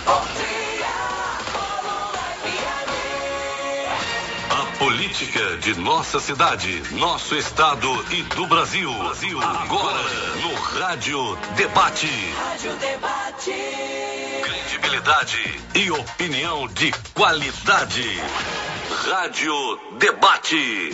A política de nossa cidade, nosso estado e do Brasil. Agora no Rádio Debate. Rádio Debate. Credibilidade e opinião de qualidade. Rádio Debate.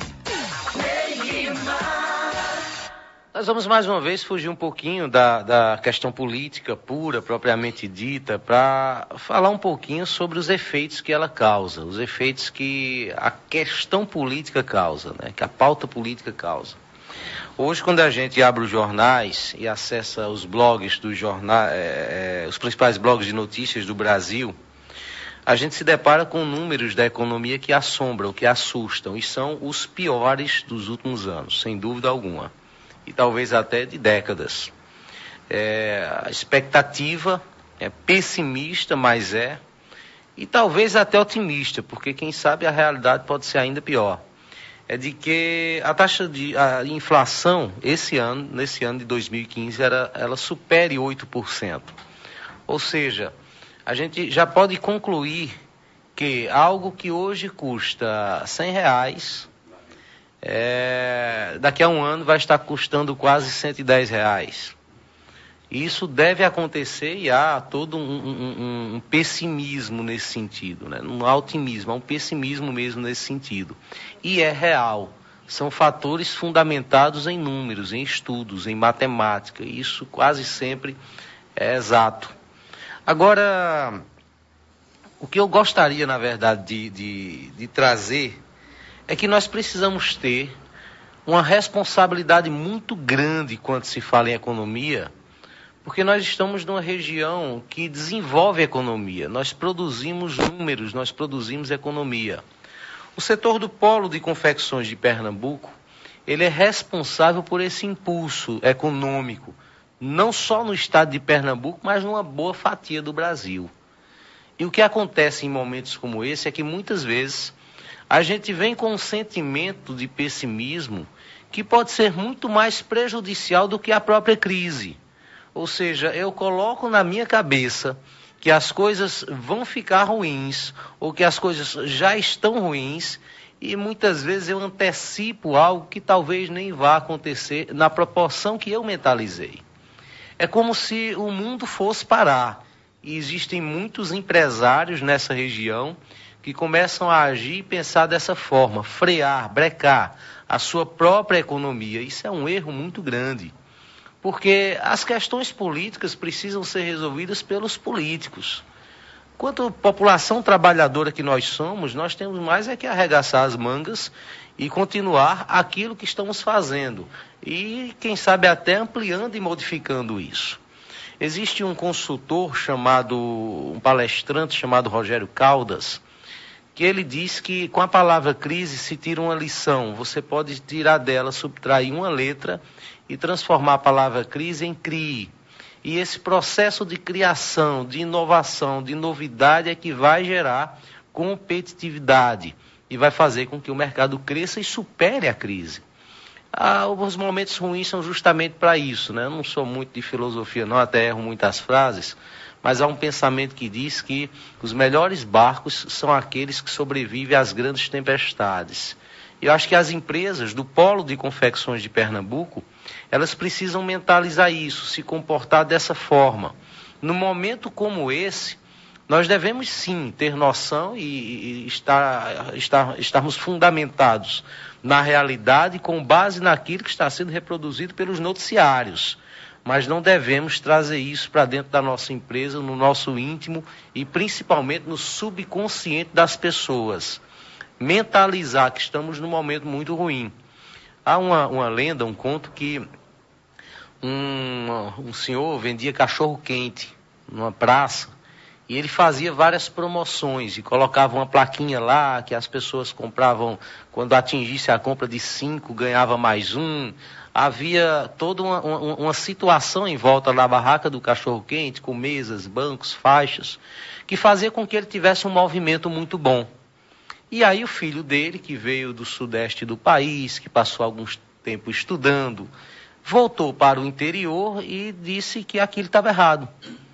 Nós vamos mais uma vez fugir um pouquinho da questão política pura, propriamente dita, para falar um pouquinho sobre os efeitos que ela causa, os efeitos que a questão política causa, né, que a pauta política causa. Hoje, quando a gente abre os jornais e acessa os blogs dos jornais, os principais blogs de notícias do Brasil, a gente se depara com números da economia que assombram, que assustam, e são os piores dos últimos anos, sem dúvida alguma. E talvez até de décadas. A expectativa é pessimista, mas e talvez até otimista, porque quem sabe a realidade pode ser ainda pior. É de que a inflação nesse ano de 2015, ela supere 8%. Ou seja, a gente já pode concluir que algo que hoje custa R$100, daqui a um ano vai estar custando quase R$110. Isso deve acontecer e há todo um pessimismo nesse sentido, né? Não há otimismo, há um pessimismo mesmo nesse sentido. E é real. São fatores fundamentados em números, em estudos, em matemática. Isso quase sempre é exato. Agora, o que eu gostaria, na verdade, de trazer é que nós precisamos ter uma responsabilidade muito grande quando se fala em economia, porque nós estamos numa região que desenvolve economia, nós produzimos números, nós produzimos economia. O setor do polo de confecções de Pernambuco, ele é responsável por esse impulso econômico, não só no estado de Pernambuco, mas numa boa fatia do Brasil. E o que acontece em momentos como esse é que muitas vezes a gente vem com um sentimento de pessimismo que pode ser muito mais prejudicial do que a própria crise. Ou seja, eu coloco na minha cabeça que as coisas vão ficar ruins ou que as coisas já estão ruins e muitas vezes eu antecipo algo que talvez nem vá acontecer na proporção que eu mentalizei. É como se o mundo fosse parar e existem muitos empresários nessa região que começam a agir e pensar dessa forma, frear, brecar a sua própria economia. Isso é um erro muito grande, porque as questões políticas precisam ser resolvidas pelos políticos. Quanto população trabalhadora que nós somos, nós temos mais é que arregaçar as mangas e continuar aquilo que estamos fazendo. E, quem sabe, até ampliando e modificando isso. Existe um consultor um palestrante chamado Rogério Caldas, que ele diz que com a palavra crise se tira uma lição. Você pode tirar dela, subtrair uma letra e transformar a palavra crise em CRI. E esse processo de criação, de inovação, de novidade é que vai gerar competitividade e vai fazer com que o mercado cresça e supere a crise. Os momentos ruins são justamente para isso, né? Eu não sou muito de filosofia não, até erro muitas frases, mas há um pensamento que diz que os melhores barcos são aqueles que sobrevivem às grandes tempestades. Eu acho que as empresas do polo de confecções de Pernambuco, elas precisam mentalizar isso, se comportar dessa forma. Num momento como esse, nós devemos sim ter noção e estarmos fundamentados na realidade com base naquilo que está sendo reproduzido pelos noticiários. Mas não devemos trazer isso para dentro da nossa empresa, no nosso íntimo e principalmente no subconsciente das pessoas. Mentalizar que estamos num momento muito ruim. Há uma lenda, um conto que um senhor vendia cachorro-quente numa praça e ele fazia várias promoções e colocava uma plaquinha lá que as pessoas compravam, quando atingisse a compra de 5, ganhava mais um. Havia toda uma situação em volta da barraca do cachorro-quente, com mesas, bancos, faixas, que fazia com que ele tivesse um movimento muito bom. E aí o filho dele, que veio do sudeste do país, que passou algum tempo estudando, voltou para o interior e disse que aquilo estava errado.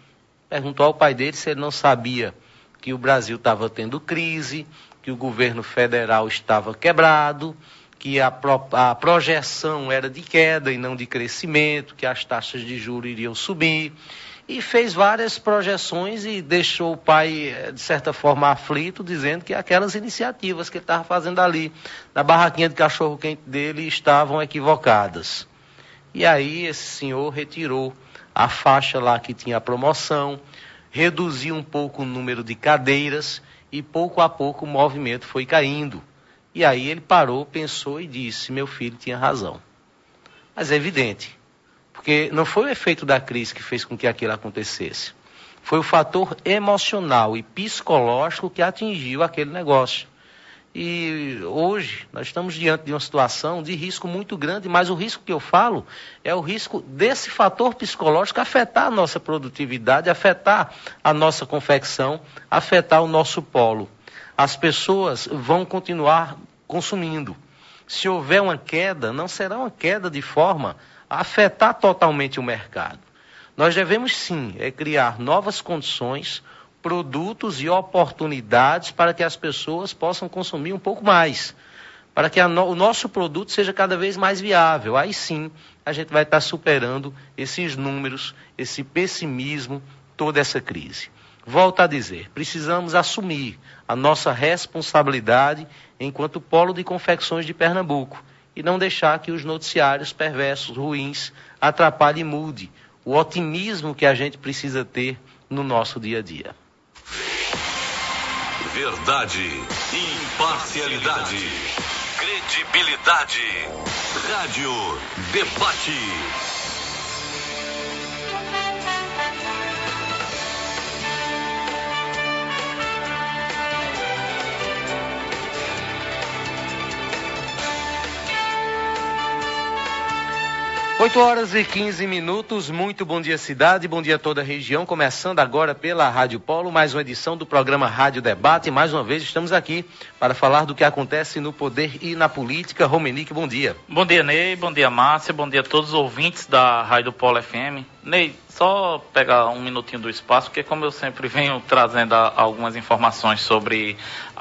Perguntou ao pai dele se ele não sabia que o Brasil estava tendo crise, que o governo federal estava quebrado, que a projeção era de queda e não de crescimento, que as taxas de juros iriam subir. E fez várias projeções e deixou o pai, de certa forma, aflito, dizendo que aquelas iniciativas que ele estava fazendo ali, na barraquinha de cachorro-quente dele, estavam equivocadas. E aí esse senhor retirou a faixa lá que tinha a promoção, reduziu um pouco o número de cadeiras e pouco a pouco o movimento foi caindo. E aí ele parou, pensou e disse, meu filho tinha razão. Mas é evidente. Porque não foi o efeito da crise que fez com que aquilo acontecesse. Foi o fator emocional e psicológico que atingiu aquele negócio. E hoje nós estamos diante de uma situação de risco muito grande, mas o risco que eu falo é o risco desse fator psicológico afetar a nossa produtividade, afetar a nossa confecção, afetar o nosso polo. As pessoas vão continuar consumindo. Se houver uma queda, não será uma queda de forma a afetar totalmente o mercado. Nós devemos sim criar novas condições, produtos e oportunidades para que as pessoas possam consumir um pouco mais, para que o nosso produto seja cada vez mais viável. Aí sim a gente vai estar superando esses números, esse pessimismo, toda essa crise. Volto a dizer, precisamos assumir a nossa responsabilidade enquanto polo de confecções de Pernambuco, e não deixar que os noticiários perversos, ruins, atrapalhem e mude o otimismo que a gente precisa ter no nosso dia a dia. Verdade, imparcialidade, credibilidade. Rádio Debate. 8h15, muito bom dia cidade, bom dia a toda a região, começando agora pela Rádio Polo, mais uma edição do programa Rádio Debate, e mais uma vez estamos aqui para falar do que acontece no poder e na política. Romenick, bom dia. Bom dia, Ney, bom dia, Márcia, bom dia a todos os ouvintes da Rádio Polo FM. Ney, só pegar um minutinho do espaço, porque como eu sempre venho trazendo algumas informações sobre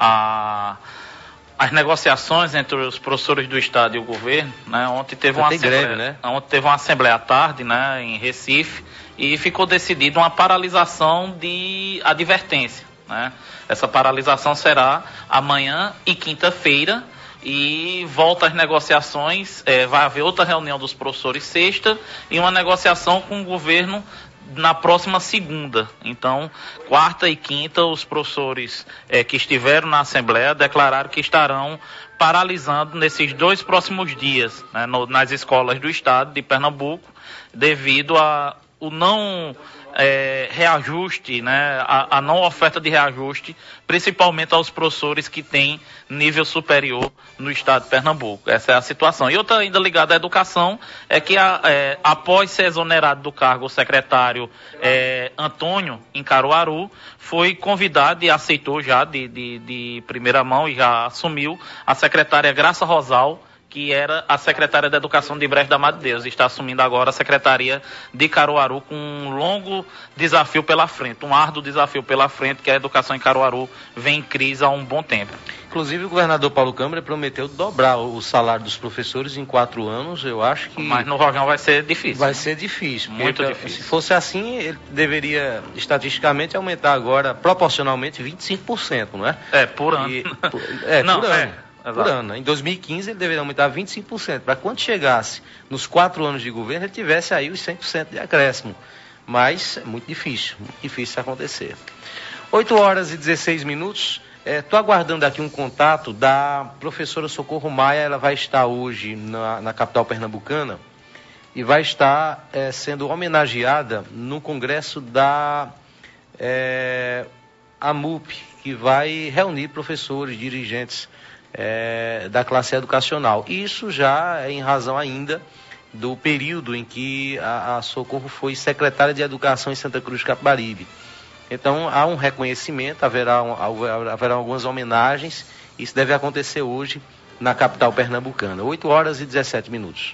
as negociações entre os professores do Estado e o governo, né? Ontem teve uma assembleia à tarde, né, em Recife, e ficou decidido uma paralisação de advertência, né? Essa paralisação será amanhã e quinta-feira, e volta às negociações, vai haver outra reunião dos professores sexta e uma negociação com o governo na próxima segunda. Então, quarta e quinta, os professores que estiveram na Assembleia declararam que estarão paralisando nesses 2 próximos dias, né, nas escolas do Estado de Pernambuco, devido ao não reajuste, né, a não oferta de reajuste, principalmente aos professores que têm nível superior no Estado de Pernambuco. Essa é a situação. E outra ainda ligada à educação é que após ser exonerado do cargo o secretário Antônio, em Caruaru, foi convidado e aceitou já de primeira mão e já assumiu a secretária Graça Rosal, que era a secretária da Educação de Brejo da Madre Deus, está assumindo agora a secretaria de Caruaru com um longo desafio pela frente, um árduo desafio pela frente, que a educação em Caruaru vem em crise há um bom tempo. Inclusive o governador Paulo Câmara prometeu dobrar o salário dos professores em 4 anos, eu acho que... Mas no Rojão vai ser difícil. Vai ser difícil. Muito difícil. Se fosse assim, ele deveria, estatisticamente, aumentar agora, proporcionalmente, 25%, não é? Por ano. Por ano. Por ano. Em 2015 ele deveria aumentar 25%, para quando chegasse nos 4 anos de governo ele tivesse aí os 100% de acréscimo. Mas é muito difícil isso acontecer. 8h16. Estou aguardando aqui um contato da professora Socorro Maia. Ela vai estar hoje na capital pernambucana e vai estar sendo homenageada no congresso da AMUP, que vai reunir professores, dirigentes da classe educacional. Isso já é em razão ainda do período em que a Socorro foi secretária de Educação em Santa Cruz de Capibaribe. Então há um reconhecimento, haverá algumas homenagens. Isso deve acontecer hoje na capital pernambucana. 8h17.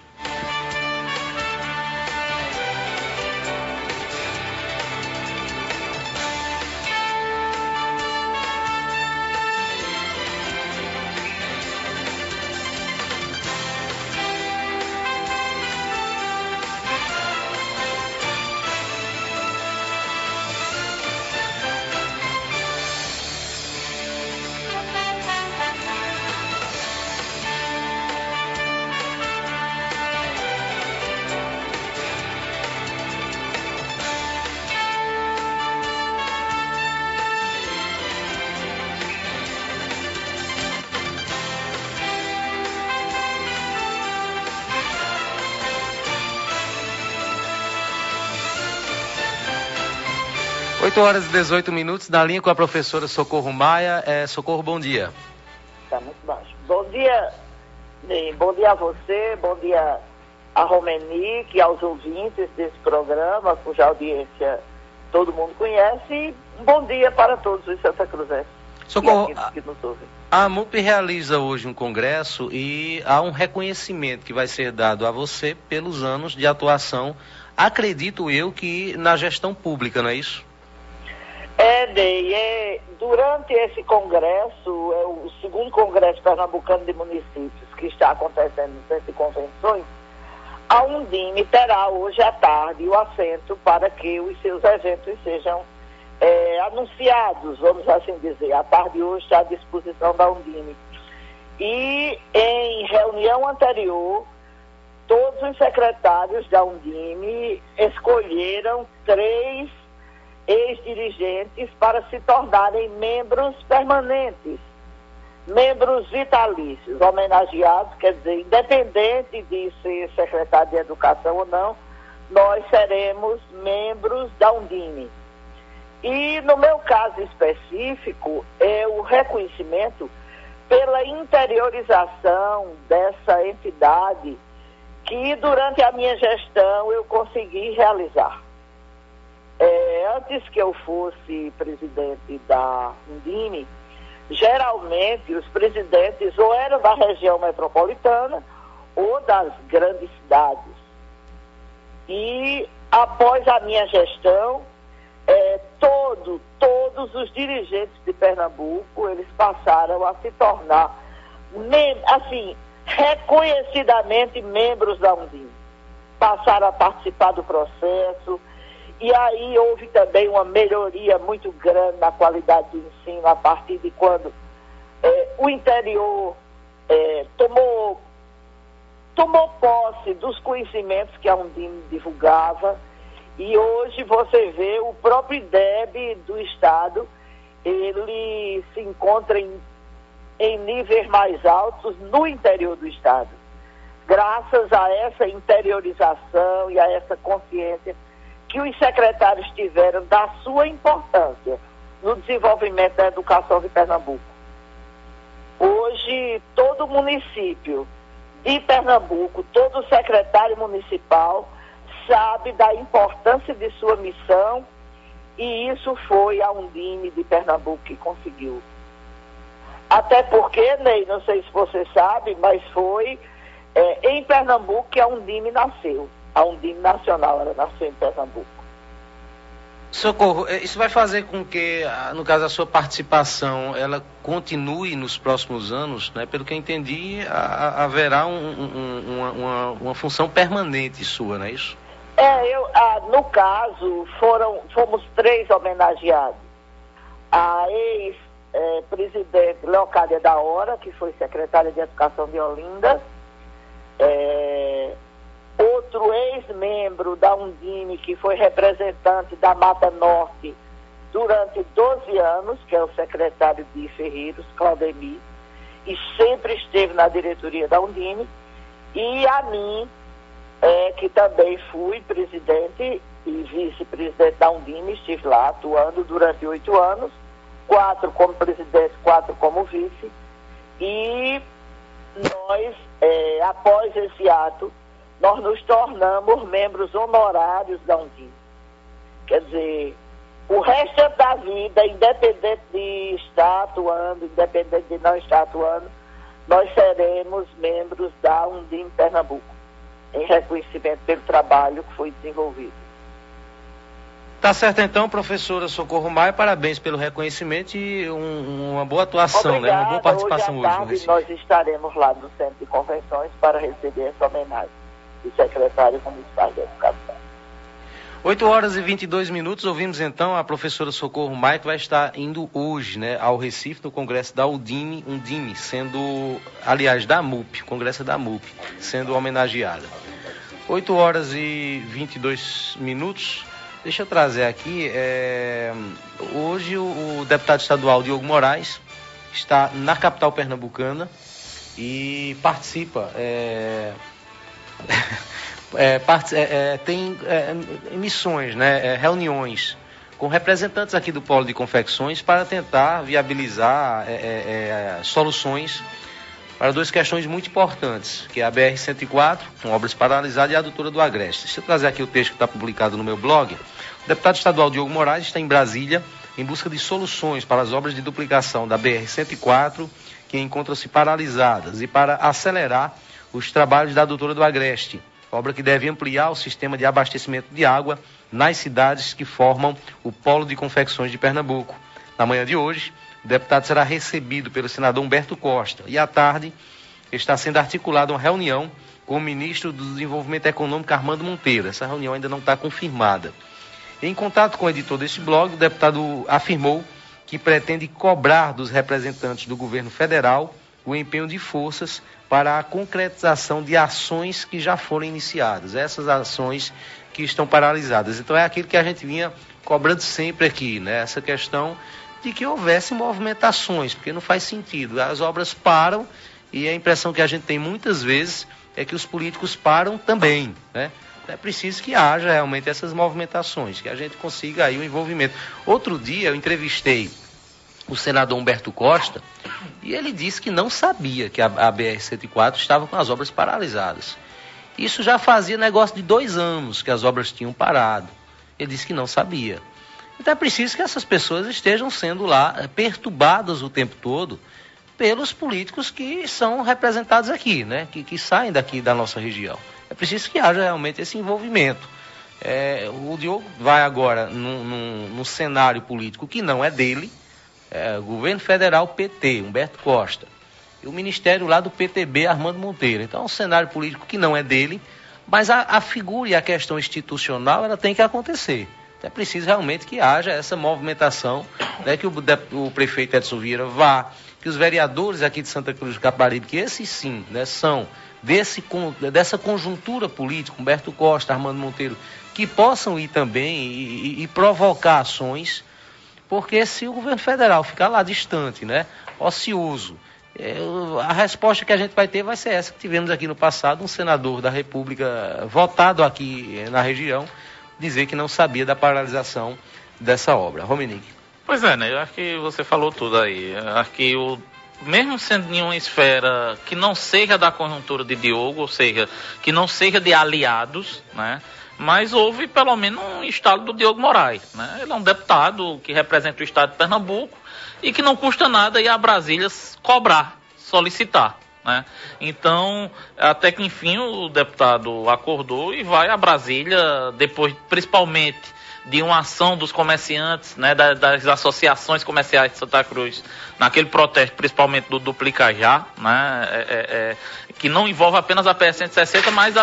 8 horas e 18 minutos, na linha com a professora Socorro Maia. Socorro, bom dia. Está muito baixo. Bom dia, Ney. Bom dia a você, bom dia a Romenique, aos ouvintes desse programa, cuja audiência todo mundo conhece. E um bom dia para todos os Santa Cruzenses. Socorro, a MUP realiza hoje um congresso e há um reconhecimento que vai ser dado a você pelos anos de atuação, acredito eu, que na gestão pública, não é isso? Ney, durante esse congresso, o segundo congresso pernambucano de municípios que está acontecendo no Centro de Convenções, a Undime terá hoje à tarde o assento para que os seus eventos sejam anunciados, vamos assim dizer. A tarde hoje está à disposição da Undime. E em reunião anterior, todos os secretários da Undime escolheram 3 ex-dirigentes para se tornarem membros permanentes, membros vitalícios, homenageados, quer dizer, independente de ser secretário de Educação ou não, nós seremos membros da Undime. E no meu caso específico, é o reconhecimento pela interiorização dessa entidade que durante a minha gestão eu consegui realizar. Antes que eu fosse presidente da Undime, geralmente os presidentes ou eram da região metropolitana ou das grandes cidades. E após a minha gestão, todos os dirigentes de Pernambuco, eles passaram a se tornar, reconhecidamente membros da Undime. Passaram a participar do processo, e aí houve também uma melhoria muito grande na qualidade do ensino a partir de quando o interior tomou posse dos conhecimentos que a Undime divulgava. E hoje você vê o próprio IDEB do Estado, ele se encontra em níveis mais altos no interior do Estado. Graças a essa interiorização e a essa consciência que os secretários tiveram da sua importância no desenvolvimento da educação de Pernambuco. Hoje, todo município de Pernambuco, todo secretário municipal sabe da importância de sua missão, e isso foi a Undime de Pernambuco que conseguiu. Até porque, Ney, não sei se você sabe, mas foi em Pernambuco que a Undime nasceu. A Undime Nacional, ela nasceu em Pernambuco. Socorro, isso vai fazer com que, no caso, a sua participação, ela continue nos próximos anos, né? Pelo que eu entendi, haverá uma função permanente sua, não é isso? No caso, fomos 3 homenageados. A ex-presidente Leocádia da Hora, que foi secretária de Educação de Olinda, outro ex-membro da Undime, que foi representante da Mata Norte durante 12 anos, que é o secretário de Ferreiros, Claudemir, e sempre esteve na diretoria da Undime, e a mim, que também fui presidente e vice-presidente da Undime, estive lá atuando durante 8 anos, 4 como presidente, 4 como vice, e nós, após esse ato, nós nos tornamos membros honorários da Undime. Quer dizer, o resto da vida, independente de estar atuando, independente de não estar atuando, nós seremos membros da Undime Pernambuco, em reconhecimento pelo trabalho que foi desenvolvido. Tá certo então, professora Socorro Maia, parabéns pelo reconhecimento e uma boa atuação, obrigada, né? Uma boa participação hoje à tarde, nós estaremos lá no Centro de Convenções para receber essa homenagem do secretário municipal de Educação. 8 horas e 22 minutos, ouvimos então a professora Socorro Maia, que vai estar indo hoje, né, ao Recife, no congresso da Undime, sendo, aliás, da MUP, congresso da MUP, sendo homenageada. 8 horas e 22 minutos, deixa eu trazer aqui, hoje o deputado estadual Diogo Moraes está na capital pernambucana e participa, tem emissões, né, reuniões com representantes aqui do Polo de Confecções para tentar viabilizar soluções para duas questões muito importantes, que é a BR-104, com obras paralisadas, e a adutora do Agreste. Deixa eu trazer aqui o texto que está publicado no meu blog. O deputado estadual Diogo Moraes está em Brasília em busca de soluções para as obras de duplicação da BR-104, que encontram-se paralisadas, e para acelerar os trabalhos da adutora do Agreste, obra que deve ampliar o sistema de abastecimento de água nas cidades que formam o Polo de Confecções de Pernambuco. Na manhã de hoje, o deputado será recebido pelo senador Humberto Costa e, à tarde, está sendo articulada uma reunião com o ministro do Desenvolvimento Econômico, Armando Monteiro. Essa reunião ainda não está confirmada. Em contato com o editor desse blog, o deputado afirmou que pretende cobrar dos representantes do governo federal o empenho de forças para a concretização de ações que já foram iniciadas, essas ações que estão paralisadas. Então é aquilo que a gente vinha cobrando sempre aqui, né? Essa questão de que houvesse movimentações, porque não faz sentido. As obras param e a impressão que a gente tem muitas vezes é que os políticos param também, né? É preciso que haja realmente essas movimentações, que a gente consiga aí o envolvimento. Outro dia eu entrevistei o senador Humberto Costa e ele disse que não sabia que a BR-104 estava com as obras paralisadas. Isso já fazia negócio de 2 anos que as obras tinham parado. Ele disse que não sabia. Então é preciso que essas pessoas estejam sendo lá perturbadas o tempo todo pelos políticos que são representados aqui, né? Que saem daqui da nossa região. É preciso que haja realmente esse envolvimento. O Diogo vai agora num cenário político que não é dele, governo federal PT, Humberto Costa, e o ministério lá do PTB, Armando Monteiro. Então é um cenário político que não é dele, mas a figura e a questão institucional ela tem que acontecer. Então é preciso realmente que haja essa movimentação, né, que o prefeito Edson Vieira vá, que os vereadores aqui de Santa Cruz do Capibaribe, que esses sim, né, são dessa conjuntura política, Humberto Costa, Armando Monteiro, que possam ir também e provocar ações, porque se o governo federal ficar lá distante, né, ocioso, a resposta que a gente vai ter vai ser essa que tivemos aqui no passado, um senador da República votado aqui na região, dizer que não sabia da paralisação dessa obra. Rominique. Pois é, né? Eu acho que você falou tudo aí. Eu acho que mesmo sendo em uma esfera que não seja da conjuntura de Diogo, ou seja, que não seja de aliados, né? Mas houve pelo menos um estado do Diogo Moraes, né? Ele é um deputado que representa o estado de Pernambuco e que não custa nada ir a Brasília cobrar, solicitar, né? Então, até que enfim o deputado acordou e vai a Brasília, depois principalmente de uma ação dos comerciantes, né, das associações comerciais de Santa Cruz, naquele protesto, principalmente do Duplicajá, né, que não envolve apenas a PR-160, mas a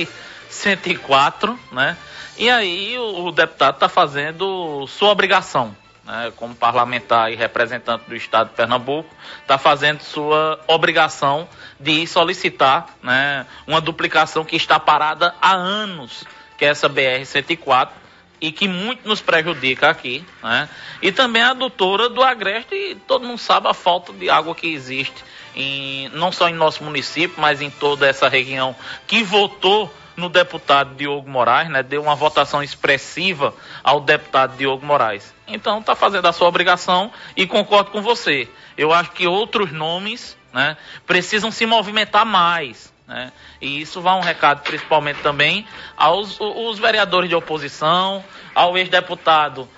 BR-104, né, e aí o deputado está fazendo sua obrigação, né, como parlamentar e representante do estado de Pernambuco, está fazendo sua obrigação de solicitar, né, uma duplicação que está parada há anos, que é essa BR-104, e que muito nos prejudica aqui, né? E também a adutora do Agreste, e todo mundo sabe a falta de água que existe, não só em nosso município, mas em toda essa região, que votou no deputado Diogo Moraes, né? Deu uma votação expressiva ao deputado Diogo Moraes. Então está fazendo a sua obrigação e concordo com você. Eu acho que outros nomes, né, precisam se movimentar mais, né? E isso vai um recado principalmente também aos vereadores de oposição, ao ex-deputado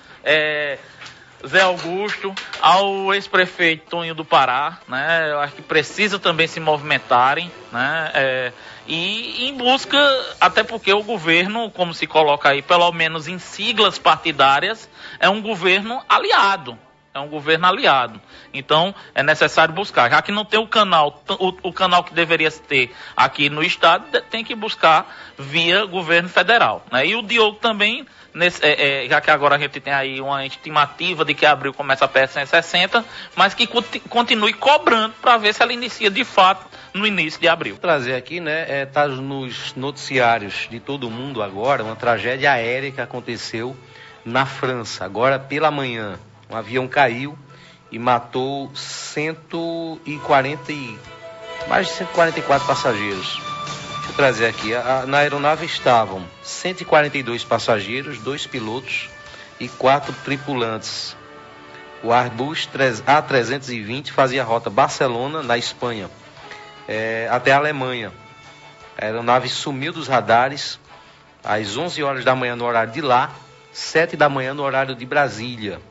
Zé Augusto, ao ex-prefeito Tonho do Pará, né? Eu acho que precisa também se movimentarem, né? E em busca, até porque o governo, como se coloca aí, pelo menos em siglas partidárias, é um governo aliado. É um governo aliado. Então, é necessário buscar. Já que não tem o canal que deveria ter aqui no estado, tem que buscar via governo federal, né? E o Diogo também, já que agora a gente tem aí uma estimativa de que abril começa a PR-160, mas que continue cobrando para ver se ela inicia de fato no início de abril. Vou trazer aqui, né, tá nos noticiários de todo mundo agora, uma tragédia aérea que aconteceu na França, agora pela manhã. Um avião caiu e matou mais de 144 passageiros. Deixa eu trazer aqui. Na aeronave estavam 142 passageiros, 2 pilotos e 4 tripulantes. O Airbus A320 fazia a rota Barcelona, na Espanha, até a Alemanha. A aeronave sumiu dos radares às 11 horas da manhã no horário de lá, 7 da manhã no horário de Brasília.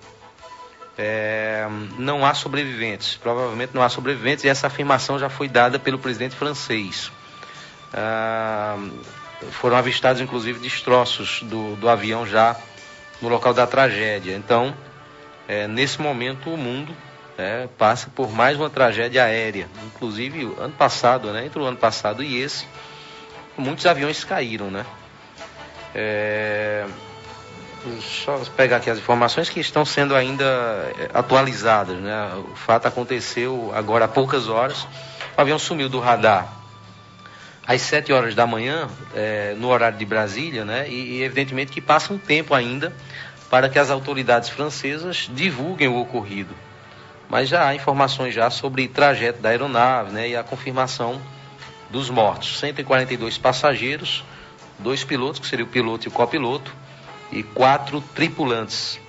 Não há sobreviventes, provavelmente não há sobreviventes, e essa afirmação já foi dada pelo presidente francês. Foram avistados inclusive destroços do avião já no local da tragédia. Então, nesse momento o mundo passa por mais uma tragédia aérea. Inclusive ano passado, entre o ano passado e esse, muitos aviões caíram, Só pegar aqui as informações que estão sendo ainda atualizadas, O fato aconteceu agora há poucas horas. O avião sumiu do radar às 7 horas da manhã, no horário de Brasília, e evidentemente que passa um tempo ainda para que as autoridades francesas divulguem o ocorrido. Mas já há informações já sobre o trajeto da aeronave, e a confirmação dos mortos. 142 passageiros, 2 pilotos, que seria o piloto e o copiloto, e 4 tripulantes.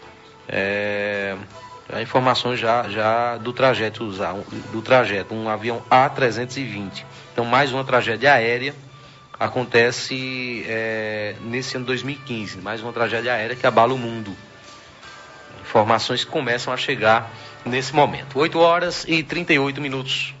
Há informações já do trajeto, um avião A320. Então, mais uma tragédia aérea acontece nesse ano 2015, mais uma tragédia aérea que abala o mundo. Informações que começam a chegar nesse momento. 8 horas e 38 minutos.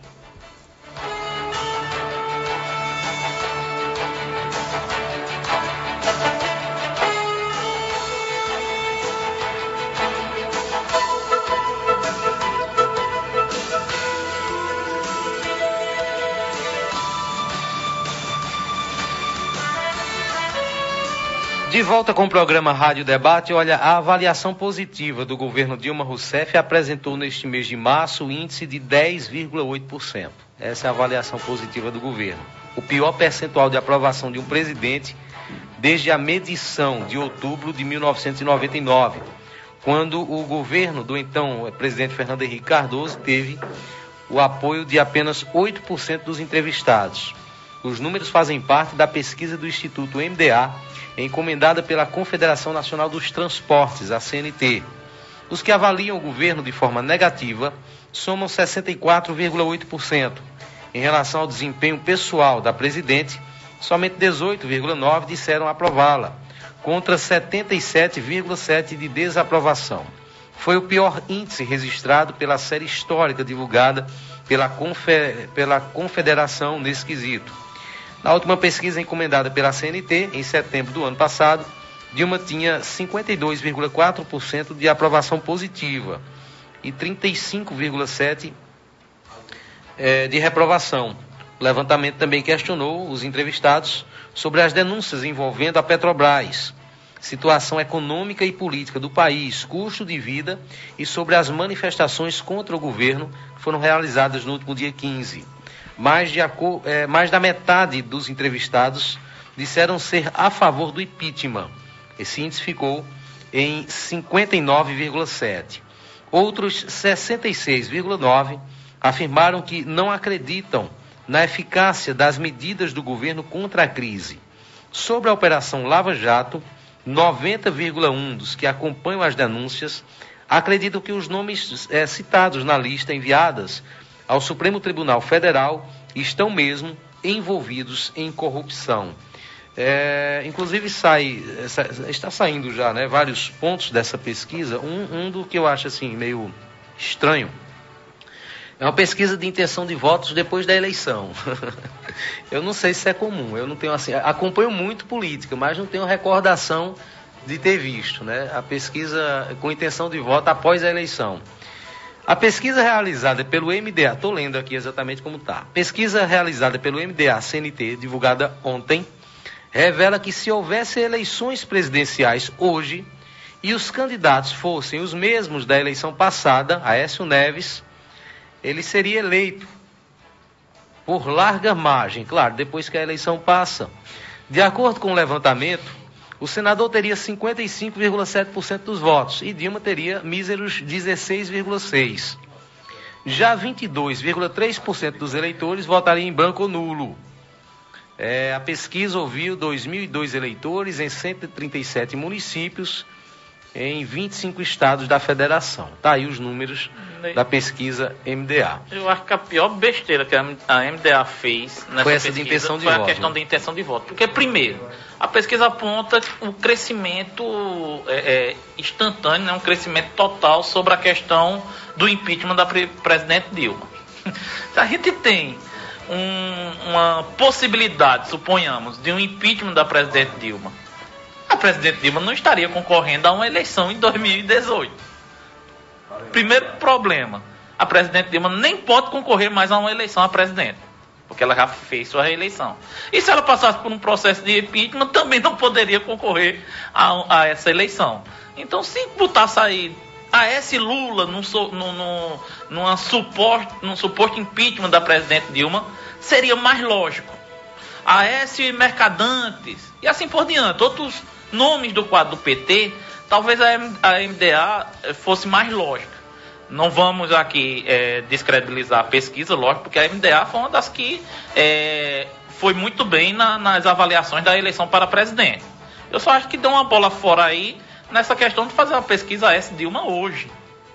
De volta com o programa Rádio Debate. Olha, a avaliação positiva do governo Dilma Rousseff apresentou neste mês de março o índice de 10,8%. Essa é a avaliação positiva do governo. O pior percentual de aprovação de um presidente desde a medição de outubro de 1999, quando o governo do então presidente Fernando Henrique Cardoso teve o apoio de apenas 8% dos entrevistados. Os números fazem parte da pesquisa do Instituto MDA, encomendada pela Confederação Nacional dos Transportes, a CNT. Os que avaliam o governo de forma negativa somam 64,8%. Em relação ao desempenho pessoal da presidente, somente 18,9% disseram aprová-la, contra 77,7% de desaprovação. Foi o pior índice registrado pela série histórica divulgada pela Confederação nesse quesito. Na última pesquisa encomendada pela CNT, em setembro do ano passado, Dilma tinha 52,4% de aprovação positiva e 35,7% de reprovação. O levantamento também questionou os entrevistados sobre as denúncias envolvendo a Petrobras, situação econômica e política do país, custo de vida e sobre as manifestações contra o governo que foram realizadas no último dia 15. Mais da metade dos entrevistados disseram ser a favor do impeachment. Esse índice ficou em 59,7%. Outros 66,9% afirmaram que não acreditam na eficácia das medidas do governo contra a crise. Sobre a Operação Lava Jato, 90,1% dos que acompanham as denúncias acreditam que os nomes citados na lista enviadas ao Supremo Tribunal Federal estão mesmo envolvidos em corrupção. Inclusive está saindo já, vários pontos dessa pesquisa. Um do que eu acho assim meio estranho é uma pesquisa de intenção de votos depois da eleição. Eu não sei se é comum, eu não tenho acompanho muito política, mas não tenho recordação de ter visto, a pesquisa com intenção de voto após a eleição. A pesquisa realizada pelo MDA, estou lendo aqui exatamente como está. Pesquisa realizada pelo MDA-CNT, divulgada ontem, revela que se houvesse eleições presidenciais hoje e os candidatos fossem os mesmos da eleição passada, Aécio Neves, ele seria eleito por larga margem, claro, depois que a eleição passa. De acordo com o levantamento, o senador teria 55,7% dos votos e Dilma teria míseros 16,6%. Já 22,3% dos eleitores votariam em branco ou nulo. A pesquisa ouviu 2.002 eleitores em 137 municípios em 25 estados da federação. Tá aí os números da pesquisa MDA. Eu acho que a pior besteira que a MDA fez nessa foi essa pesquisa de intenção de foi voto, a questão né? da intenção de voto. Porque, primeiro, a pesquisa aponta o crescimento instantâneo, né, um crescimento total sobre a questão do impeachment da presidente Dilma. Se a gente tem uma possibilidade, suponhamos, de um impeachment da presidente Dilma, a presidente Dilma não estaria concorrendo a uma eleição em 2018. Primeiro problema, a presidente Dilma nem pode concorrer mais a uma eleição a presidente, porque ela já fez sua reeleição. E se ela passasse por um processo de impeachment, também não poderia concorrer a essa eleição. Então, se botasse aí Aécio Lula num suposto impeachment da presidente Dilma, seria mais lógico. Aécio e Mercadantes, e assim por diante, outros nomes do quadro do PT, talvez a MDA fosse mais lógica. Não vamos aqui descredibilizar a pesquisa, lógico, porque a MDA foi uma das que foi muito bem nas avaliações da eleição para presidente. Eu só acho que deu uma bola fora aí nessa questão de fazer uma pesquisa Aécio Dilma hoje.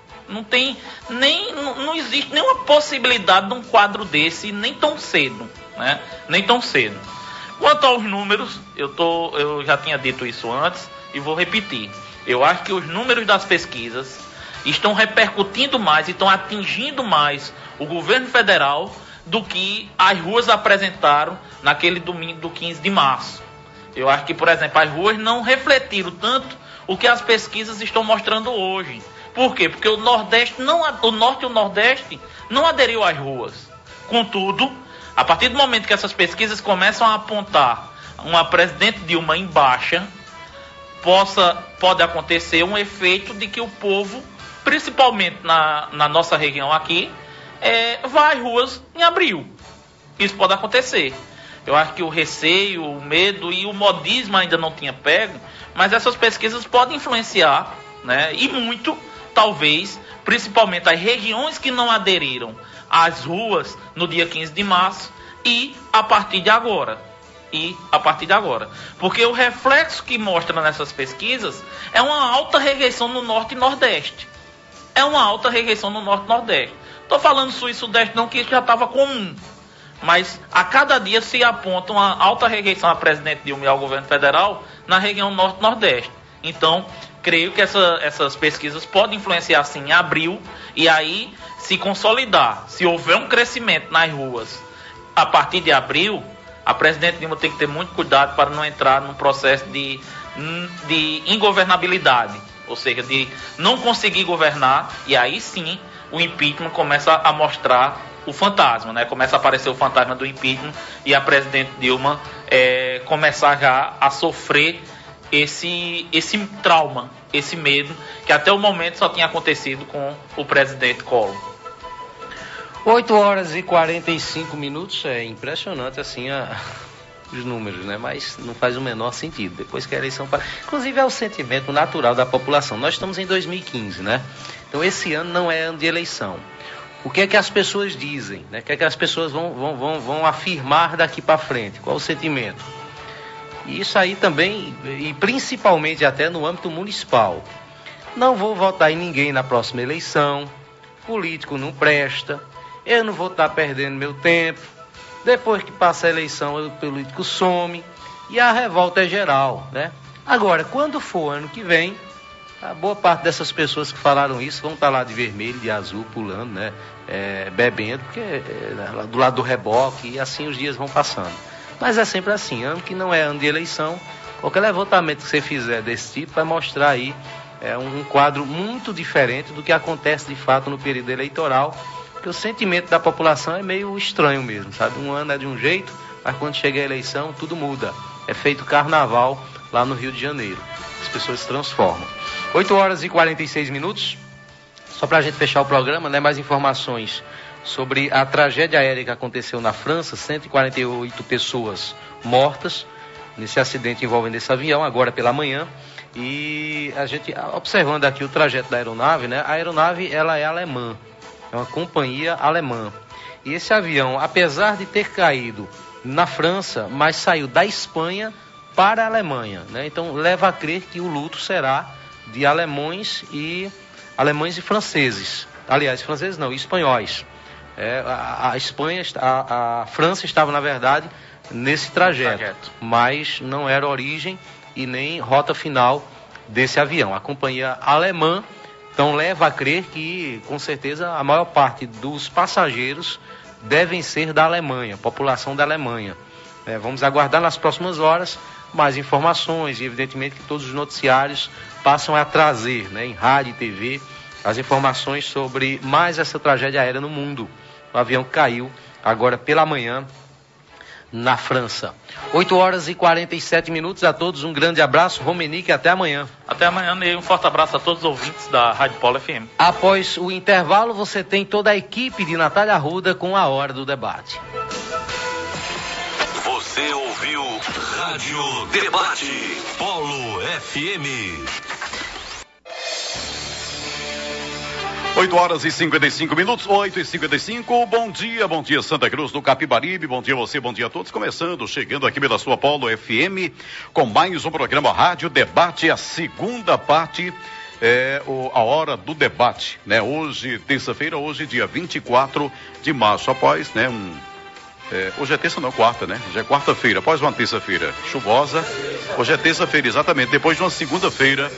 Não existe nenhuma possibilidade de um quadro desse, nem tão cedo, né? Nem tão cedo. Quanto aos números, eu já tinha dito isso antes e vou repetir. Eu acho que os números das pesquisas estão repercutindo mais e estão atingindo mais o governo federal do que as ruas apresentaram naquele domingo do 15 de março. Eu acho que, por exemplo, as ruas não refletiram tanto o que as pesquisas estão mostrando hoje. Por quê? Porque o Norte e o Nordeste não aderiu às ruas. Contudo, a partir do momento que essas pesquisas começam a apontar uma presidente Dilma em baixa, pode acontecer um efeito de que o povo, principalmente na nossa região aqui, vai às ruas em abril. Isso pode acontecer. Eu acho que o receio, o medo e o modismo ainda não tinha pego, mas essas pesquisas podem influenciar, né? E muito, talvez, principalmente as regiões que não aderiram às ruas no dia 15 de março e a partir de agora. Porque o reflexo que mostra nessas pesquisas é uma alta rejeição no Norte e Nordeste. Estou falando Sul e Sudeste não, que isso já estava comum. Mas a cada dia se aponta uma alta rejeição à presidente Dilma e ao governo federal na região Norte e Nordeste. Então, creio que essas pesquisas podem influenciar sim em abril e aí se consolidar. Se houver um crescimento nas ruas a partir de abril, a presidente Dilma tem que ter muito cuidado para não entrar num processo de ingovernabilidade, ou seja, de não conseguir governar, e aí sim o impeachment começa a mostrar o fantasma, né? Começa a aparecer o fantasma do impeachment e a presidente Dilma começar já a sofrer esse trauma, esse medo, que até o momento só tinha acontecido com o presidente Collor. 8h45, é impressionante assim os números, né? Mas não faz o menor sentido. Depois que a eleição... Inclusive é o sentimento natural da população. Nós estamos em 2015, né? Então esse ano não é ano de eleição. O que é que as pessoas dizem, né? O que é que as pessoas vão afirmar daqui para frente? Qual o sentimento? E isso aí também, e principalmente até no âmbito municipal. Não vou votar em ninguém na próxima eleição. Político não presta. Eu não vou estar perdendo meu tempo. Depois que passa a eleição, o político some. E a revolta é geral, né? Agora, quando for ano que vem, a boa parte dessas pessoas que falaram isso vão estar lá de vermelho, de azul, pulando, né? Bebendo, porque do lado do reboque, e assim os dias vão passando. Mas é sempre assim, ano que não é ano de eleição, qualquer levantamento que você fizer desse tipo vai mostrar aí um quadro muito diferente do que acontece de fato no período eleitoral, porque o sentimento da população é meio estranho mesmo, sabe? Um ano é de um jeito, mas quando chega a eleição tudo muda. É feito carnaval lá no Rio de Janeiro. As pessoas se transformam. 8h46, só para a gente fechar o programa, né? Mais informações sobre a tragédia aérea que aconteceu na França, 148 pessoas mortas nesse acidente envolvendo esse avião, agora pela manhã. E a gente, observando aqui o trajeto da aeronave, né? A aeronave, ela é alemã, é uma companhia alemã. E esse avião, apesar de ter caído na França, mas saiu da Espanha para a Alemanha, né? Então leva a crer que o luto será de alemães e franceses. Aliás, franceses não, espanhóis. A França estava, na verdade, nesse trajeto, mas não era origem e nem rota final desse avião. A companhia alemã, então, leva a crer que, com certeza, a maior parte dos passageiros devem ser da Alemanha, população da Alemanha. Vamos aguardar nas próximas horas mais informações e, evidentemente, que todos os noticiários passam a trazer, em rádio e TV, as informações sobre mais essa tragédia aérea no mundo. O avião caiu agora pela manhã na França. 8h47, a todos um grande abraço, Romenique, até amanhã. Até amanhã, Ney, um forte abraço a todos os ouvintes da Rádio Polo FM. Após o intervalo, você tem toda a equipe de Natália Arruda com a Hora do Debate. Você ouviu Rádio Debate, Polo FM. 8h55, 8h55, bom dia Santa Cruz do Capibaribe, bom dia você, bom dia a todos, chegando aqui pela sua Polo FM, com mais um programa Rádio Debate, a segunda parte, a Hora do Debate, hoje, terça-feira, dia 24 de março, após, hoje é terça não, quarta, hoje é quarta-feira, após uma terça-feira chuvosa, hoje é terça-feira, exatamente, depois de uma segunda-feira,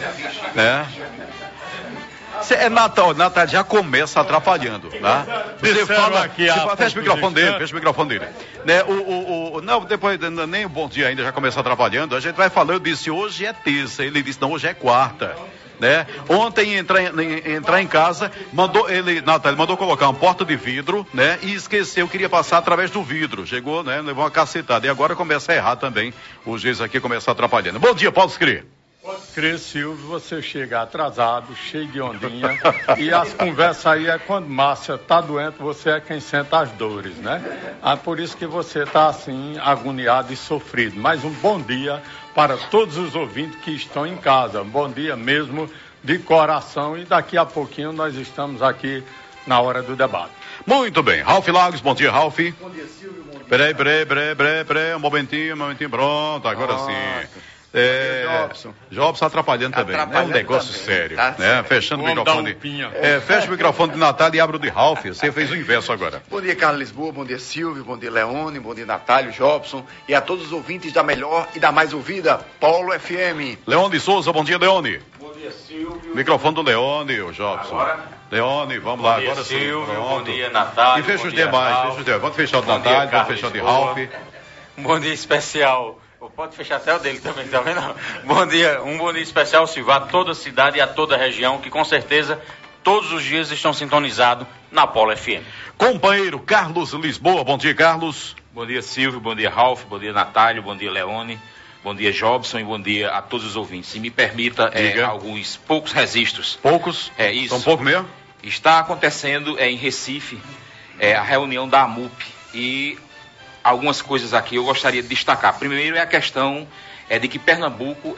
Natal já começa atrapalhando, tá? Você fala aqui, fecha o microfone dele. Não, depois, nem o bom dia ainda já começa atrapalhando, a gente vai falando, eu disse, hoje é terça, ele disse, não, hoje é quarta, Ontem entrar em casa, Natal mandou colocar uma porta de vidro, e esqueceu, queria passar através do vidro, chegou, levou uma cacetada, e agora começa a errar também, os dias aqui começam atrapalhando. Bom dia, Paulo Scri. Pode crer, Silvio, você chega atrasado, cheio de ondinha, e as conversas aí quando Márcia tá doente, você é quem sente as dores, por isso que você tá assim, agoniado e sofrido. Mas um bom dia para todos os ouvintes que estão em casa, um bom dia mesmo, de coração, e daqui a pouquinho nós estamos aqui na Hora do Debate. Muito bem, Ralf Lagos, bom dia, Ralf. Bom dia, Silvio, bom dia. Peraí, um momentinho, pronto, agora sim. Jobson atrapalhando também. É um negócio também, sério. Tá fechando o microfone. Fecha o microfone de Natália e abre o de Ralf. Você fez o inverso agora. Bom dia, Carlos Lisboa. Bom dia, Silvio. Bom dia, Leone. Bom dia, Natália, Jobson. E a todos os ouvintes da melhor e da mais ouvida, Polo FM. Leone Souza. Bom dia, Leone. Bom dia, Silvio. Microfone do Leone, o Jobson. Agora? Leone, vamos lá. Agora sim. Silvio. Bom dia, Natália. E fecha os demais. Vamos fechar o de Natália, vamos fechar o de Ralf. Um bom dia especial. Pode fechar até o dele também, tá vendo? Um bom dia especial, Silvio, a toda a cidade e a toda a região, que com certeza todos os dias estão sintonizados na Polo FM. Companheiro Carlos Lisboa, bom dia, Carlos. Bom dia, Silvio, bom dia, Ralf, bom dia, Natália, bom dia, Leone, bom dia, Jobson e bom dia a todos os ouvintes. Se me permita, alguns poucos registros. Poucos? Isso. São pouco mesmo? Está acontecendo em Recife a reunião da AMUP e algumas coisas aqui eu gostaria de destacar. Primeiro é a questão de que Pernambuco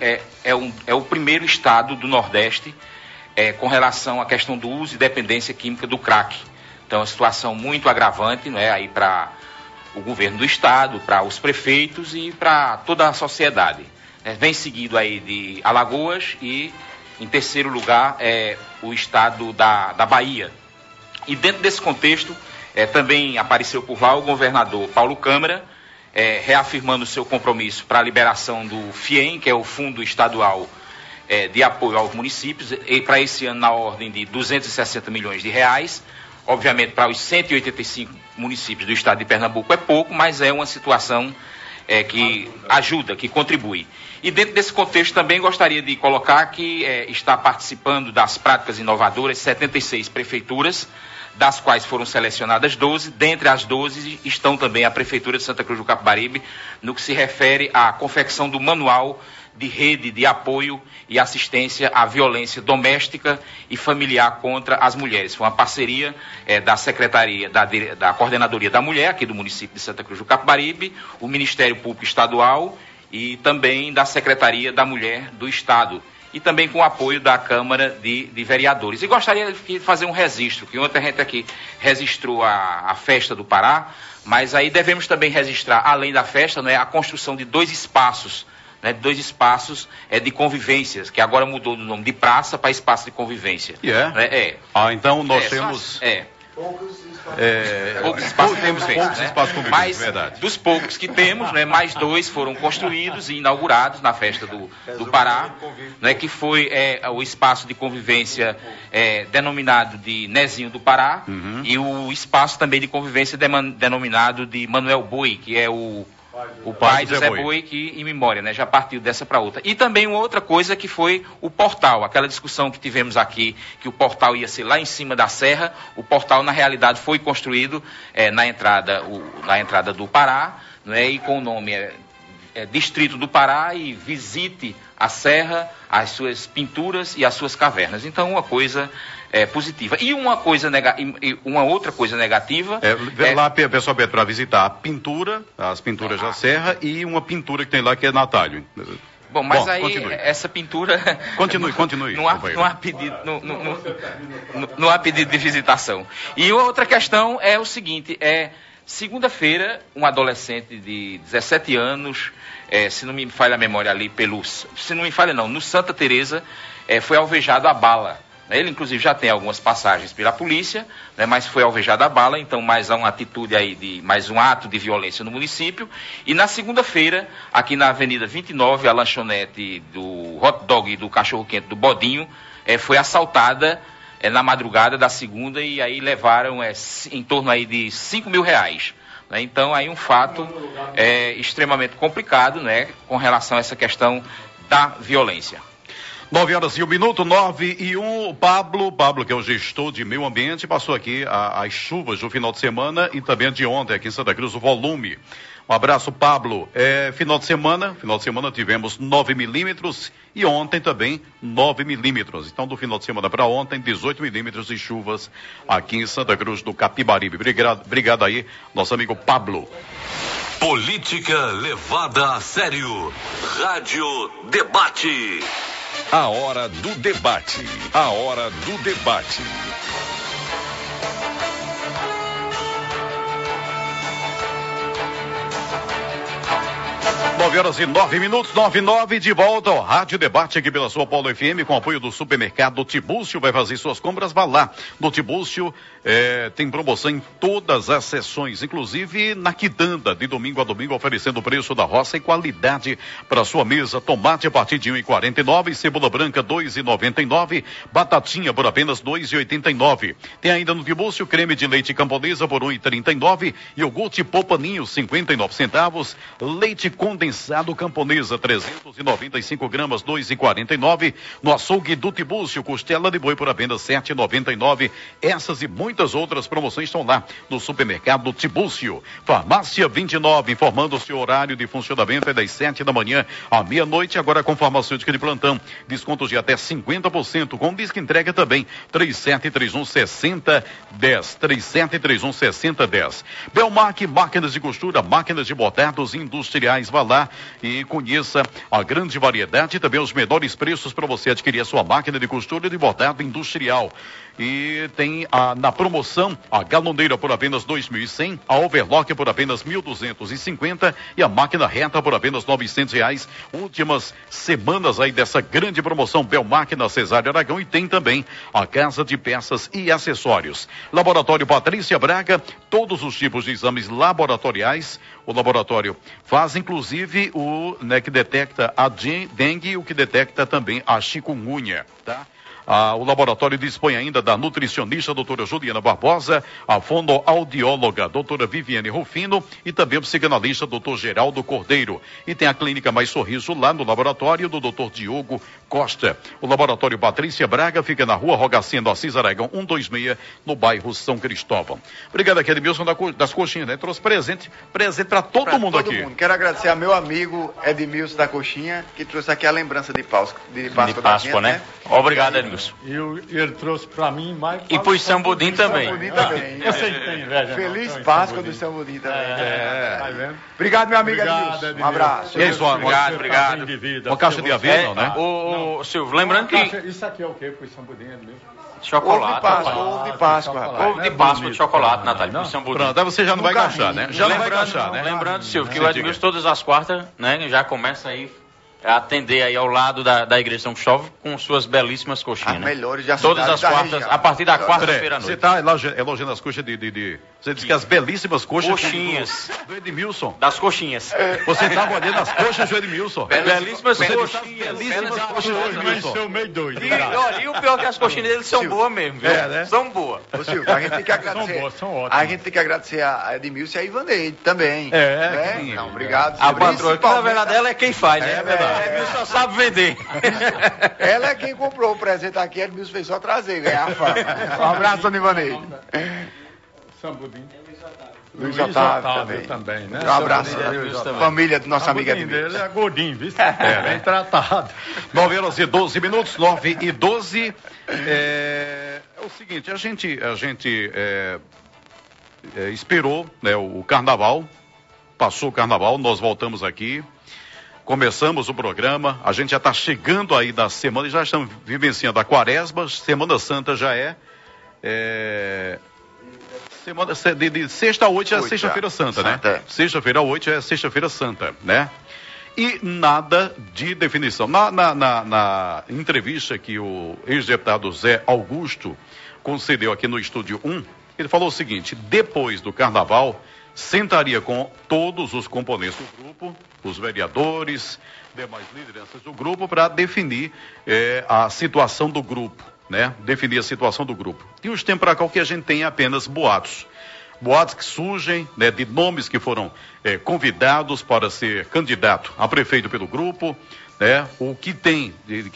é o primeiro estado do Nordeste com relação à questão do uso e dependência química do crack. Então, é uma situação muito agravante, aí para o governo do estado, para os prefeitos e para toda a sociedade. Vem seguido aí de Alagoas e, em terceiro lugar, o estado da Bahia. E dentro desse contexto, também apareceu por lá o governador Paulo Câmara, reafirmando seu compromisso para a liberação do FIEM, que é o Fundo Estadual de Apoio aos Municípios, e para esse ano na ordem de 260 milhões de reais. Obviamente, para os 185 municípios do estado de Pernambuco é pouco, mas é uma situação que ajuda, que contribui. E dentro desse contexto também gostaria de colocar que está participando das práticas inovadoras 76 prefeituras, das quais foram selecionadas 12. Dentre as 12 estão também a Prefeitura de Santa Cruz do Capibaribe, no que se refere à confecção do manual de rede de apoio e assistência à violência doméstica e familiar contra as mulheres. Foi uma parceria da Secretaria, da Coordenadoria da Mulher, aqui do município de Santa Cruz do Capibaribe, o Ministério Público Estadual e também da Secretaria da Mulher do Estado, e também com o apoio da Câmara de Vereadores. E gostaria de fazer um registro, que ontem a gente aqui registrou a Festa do Pará, mas aí devemos também registrar, além da festa, a construção de 2 espaços né, 2 espaços de convivências, que agora mudou do nome de praça para espaço de convivência. Então nós temos... poucos espaços de convivência, mas verdade. Dos poucos que temos, né, mais 2 foram construídos e inaugurados na festa do Pará, né, que foi o espaço de convivência denominado de Nezinho do Pará, e o espaço também de convivência denominado de Manuel Boi, que é o pai do Zé Boi, que em memória, né, já partiu dessa para outra. E também uma outra coisa que foi o portal, aquela discussão que tivemos aqui, que o portal ia ser lá em cima da serra. O portal, na realidade, foi construído na entrada do Pará, né, e com o nome Distrito do Pará, e visite a serra, as suas pinturas e as suas cavernas. Então, uma coisa positiva. E uma outra coisa negativa... lá, pessoal, para visitar a pintura, as pinturas da serra, e uma pintura que tem lá que é Natalio. Bom, mas aí continue. Essa pintura... Continue. Não há pedido de visitação. E outra questão é o seguinte, segunda-feira, um adolescente de 17 anos, se não me falha a memória ali, no Santa Teresa, foi alvejado a bala. Ele, inclusive, já tem algumas passagens pela polícia, né, mas foi alvejado a bala, então mais uma atitude aí mais um ato de violência no município. E na segunda-feira, aqui na Avenida 29, a lanchonete do hot dog e do cachorro-quente do Bodinho foi assaltada na madrugada da segunda, e aí levaram em torno aí de R$5 mil. Né? Então, aí um fato extremamente complicado, né, com relação a essa questão da violência. 9h01, 9h01, o Pablo, que é o gestor de meio ambiente, passou aqui as chuvas do final de semana e também de ontem aqui em Santa Cruz, o volume. Um abraço, Pablo. Final de semana tivemos 9 milímetros e ontem também 9 milímetros. Então, do final de semana para ontem, 18 milímetros de chuvas aqui em Santa Cruz do Capibaribe. Obrigado aí, nosso amigo Pablo. Política levada a sério. Rádio Debate. A hora do debate. 9h09, 9h09, de volta ao Rádio Debate aqui pela sua Paulo FM, com apoio do supermercado Tibúrcio. Vai fazer suas compras, vá lá no Tibúrcio. Tem promoção em todas as sessões, inclusive na quitanda, de domingo a domingo, oferecendo o preço da roça e qualidade para sua mesa. Tomate a partir de R$1,49, cebola branca R$2,99, batatinha por apenas R$2,89. Tem ainda no Tibúrcio creme de leite camponesa por R$1,39, iogurte Popaninho 59 centavos, leite condensado camponesa 395 gramas R$2,49. No açougue do Tibúrcio, costela de boi por apenas R$7,99. Essas e muitas outras promoções estão lá no supermercado Tibúrcio. Farmácia 29, informando o seu horário de funcionamento é das 7 da manhã à meia-noite, agora com farmacêutica de plantão. Descontos de até 50%, com disco entrega também. 3731-6010. 3731-6010. Belmarque, máquinas de costura, máquinas de bordados industriais. Vá lá e conheça a grande variedade e também os menores preços para você adquirir a sua máquina de costura de bordado industrial. E tem na promoção a galoneira por apenas R$2.100, a overlock por apenas R$1.250 e a máquina reta por apenas R$900. Últimas semanas aí dessa grande promoção Belmarque na Cesário Aragão, e tem também a Casa de Peças e Acessórios. Laboratório Patrícia Braga, todos os tipos de exames laboratoriais. O laboratório faz inclusive o que detecta a dengue e o que detecta também a chikungunya, tá? O laboratório dispõe ainda da nutricionista doutora Juliana Barbosa, a fonoaudióloga doutora Viviane Rufino e também o psicanalista doutor Geraldo Cordeiro. E tem a clínica Mais Sorriso lá no laboratório do doutor Diogo Costa. O laboratório Patrícia Braga fica na rua Rogacino Assis Aragão 126, no bairro São Cristóvão. Obrigado aqui, Edmilson das Coxinhas, né? Trouxe presente para todo mundo aqui. Quero agradecer ao meu amigo Edmilson da Coxinha, que trouxe aqui a lembrança de Páscoa da gente, né? Obrigado, Edmilson. E ele trouxe para mim mais. E pro Sambudim também. Eu sei que tem inveja. Feliz Páscoa do Sambudim também. Tá vendo? Obrigado, meu amigo Edmilson. Um abraço. E isso, obrigado. Uma caixa de aveia, não, né? Ô, Silvio, lembrando que... Isso aqui é o quê pro Sambudim, Edmilson? Chocolate. Ovo de Páscoa, rapaz. Ovo de Páscoa de chocolate, Natália. Pronto, aí você já não vai gastar, né? Lembrando, Silvio, que o Edmilson todas as quartas, né, já começa aí atender aí ao lado da Igreja São Cristóvão com suas belíssimas coxinhas. As melhores da Todas as quartas, região. a partir da quarta-feira à noite. Você está elogiando as coxas Você disse que as belíssimas coxinhas do Edmilson. Das coxinhas. Você estava olhando as coxas do Edmilson. Belíssimas coxinhas. Belíssimas coxas do Edmilson. Sou meio doido. E o pior é que as coxinhas deles são boas mesmo, viu? Né? São boas. Ô, Silvio, a gente tem que agradecer. São boas, são ótimas. A gente tem que agradecer a Edmilson e a Ivaneide também. Sim. Obrigado. A patroa, que na verdade ela é quem faz, né? É verdade. A Edmilson só sabe vender. Ela é quem comprou o presente aqui, a Edmilson fez só trazer, ganhar a fama. Um abraço, Dona Ivaneide. Sambudinho. Luiz Otávio também, né? Um abraço, família do nosso amigo Edmilson. Edmilson. Ele é gordinho, viu? Bem tratado. 9h12, 9h12. É o seguinte, a gente esperou, né, o carnaval, passou o carnaval, nós voltamos aqui, começamos o programa, a gente já está chegando aí da semana, já estamos vivenciando a quaresma, Semana Santa já semana de sexta a 8 é sexta-feira santa, né? Sexta-feira a 8 é sexta-feira santa, né? E nada de definição. Na entrevista que o ex-deputado Zé Augusto concedeu aqui no Estúdio 1, ele falou o seguinte: depois do carnaval, sentaria com todos os componentes do grupo, os vereadores, demais lideranças do grupo, para definir a situação do grupo, né? Definir a situação do grupo. E os tempos para cá, o que a gente tem é apenas boatos. Boatos que surgem, né, de nomes que foram convidados para ser candidato a prefeito pelo grupo, né? O que tem,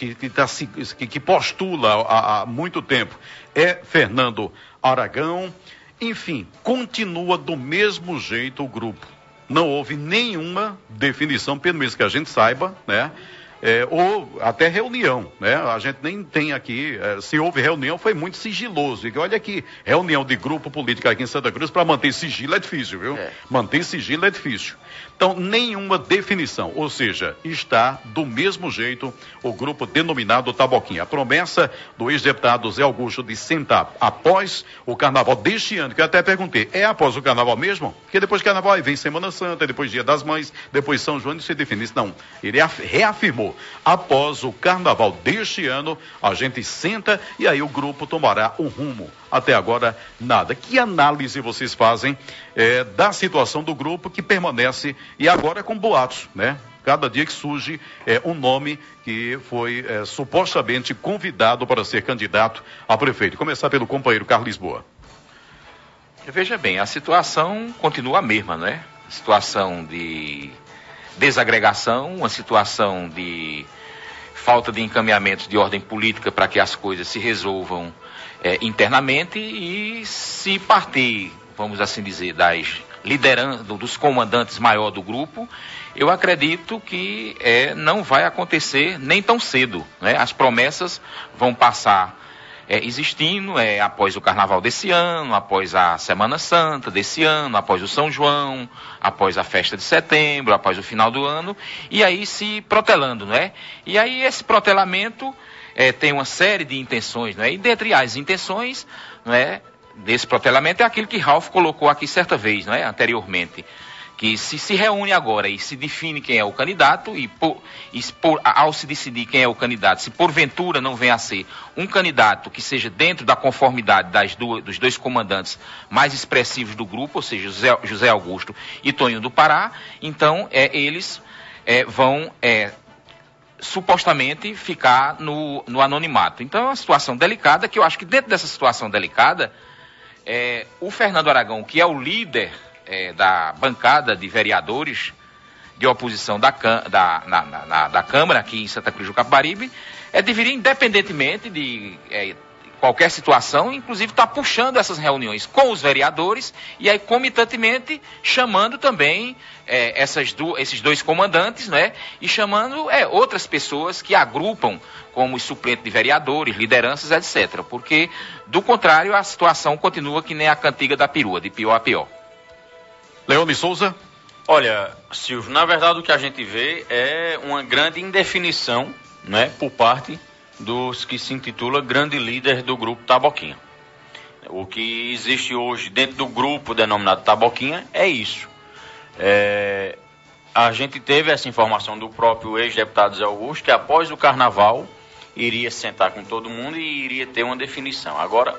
que postula há muito tempo é Fernando Aragão. Enfim, continua do mesmo jeito o grupo. Não houve nenhuma definição, pelo menos que a gente saiba, né? Ou até reunião, né? A gente nem tem aqui, se houve reunião foi muito sigiloso. E olha aqui, reunião de grupo político aqui em Santa Cruz, para manter sigilo é difícil, viu? Manter sigilo é difícil. Então, nenhuma definição, ou seja, está do mesmo jeito o grupo denominado Taboquinha. A promessa do ex-deputado Zé Augusto de sentar após o carnaval deste ano, que eu até perguntei, é após o carnaval mesmo? Porque depois do carnaval aí vem Semana Santa, depois Dia das Mães, depois São João, e se definisse. Não, ele reafirmou, após o carnaval deste ano, a gente senta e aí o grupo tomará um rumo. Até agora, nada. Que análise vocês fazem da situação do grupo que permanece, e agora com boatos, né? Cada dia que surge um nome que foi supostamente convidado para ser candidato a prefeito. Começar pelo companheiro Carlos Lisboa. Veja bem, a situação continua a mesma, né? Situação de desagregação, uma situação de falta de encaminhamento de ordem política para que as coisas se resolvam internamente, e se partir, vamos assim dizer, das lideranças, dos comandantes maior do grupo, eu acredito que não vai acontecer nem tão cedo, né? As promessas vão passar existindo após o carnaval desse ano, após a Semana Santa desse ano, após o São João, após a festa de setembro, após o final do ano, e aí se protelando, né? E aí esse protelamento tem uma série de intenções, né? E dentre as intenções, né, desse protelamento é aquilo que Ralph colocou aqui certa vez, né, anteriormente, que se reúne agora e se define quem é o candidato, ao se decidir quem é o candidato, se porventura não venha a ser um candidato que seja dentro da conformidade dos dois comandantes mais expressivos do grupo, ou seja, José Augusto e Tonho do Pará, então eles vão supostamente ficar no anonimato. Então é uma situação delicada, que eu acho que dentro dessa situação delicada, o Fernando Aragão, que é o líder da bancada de vereadores de oposição da Câmara aqui em Santa Cruz do Capibaribe, deveria, independentemente de qualquer situação, inclusive está puxando essas reuniões com os vereadores e aí comitantemente chamando também esses dois comandantes, né? E chamando outras pessoas que agrupam como os suplentes de vereadores, lideranças, etc. Porque, do contrário, a situação continua que nem a cantiga da perua, de pior a pior. Leone Souza? Olha, Silvio, na verdade o que a gente vê é uma grande indefinição, né, por parte dos que se intitula grande líder do grupo Taboquinha. O que existe hoje dentro do grupo denominado Taboquinha é isso. a gente teve essa informação do próprio ex-deputado Zé Augusto, que após o carnaval iria sentar com todo mundo e iria ter uma definição. Agora,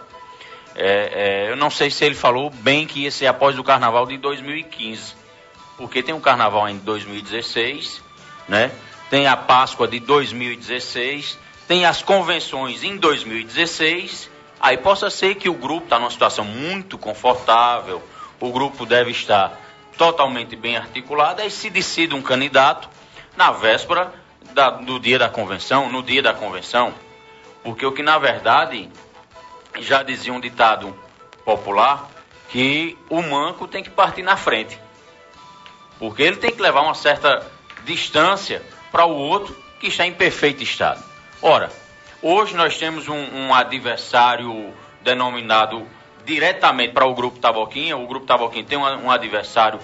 eu não sei se ele falou bem que ia ser após o carnaval de 2015, porque tem o carnaval em 2016, né? Tem a Páscoa de 2016, tem as convenções em 2016, aí possa ser que o grupo está numa situação muito confortável, o grupo deve estar totalmente bem articulado, aí se decide um candidato na véspera do dia da convenção, no dia da convenção, porque o que na verdade, já dizia um ditado popular, que o manco tem que partir na frente, porque ele tem que levar uma certa distância para o outro que está em perfeito estado. Ora, hoje nós temos um adversário denominado diretamente para o Grupo Taboquinha. O Grupo Taboquinha tem um adversário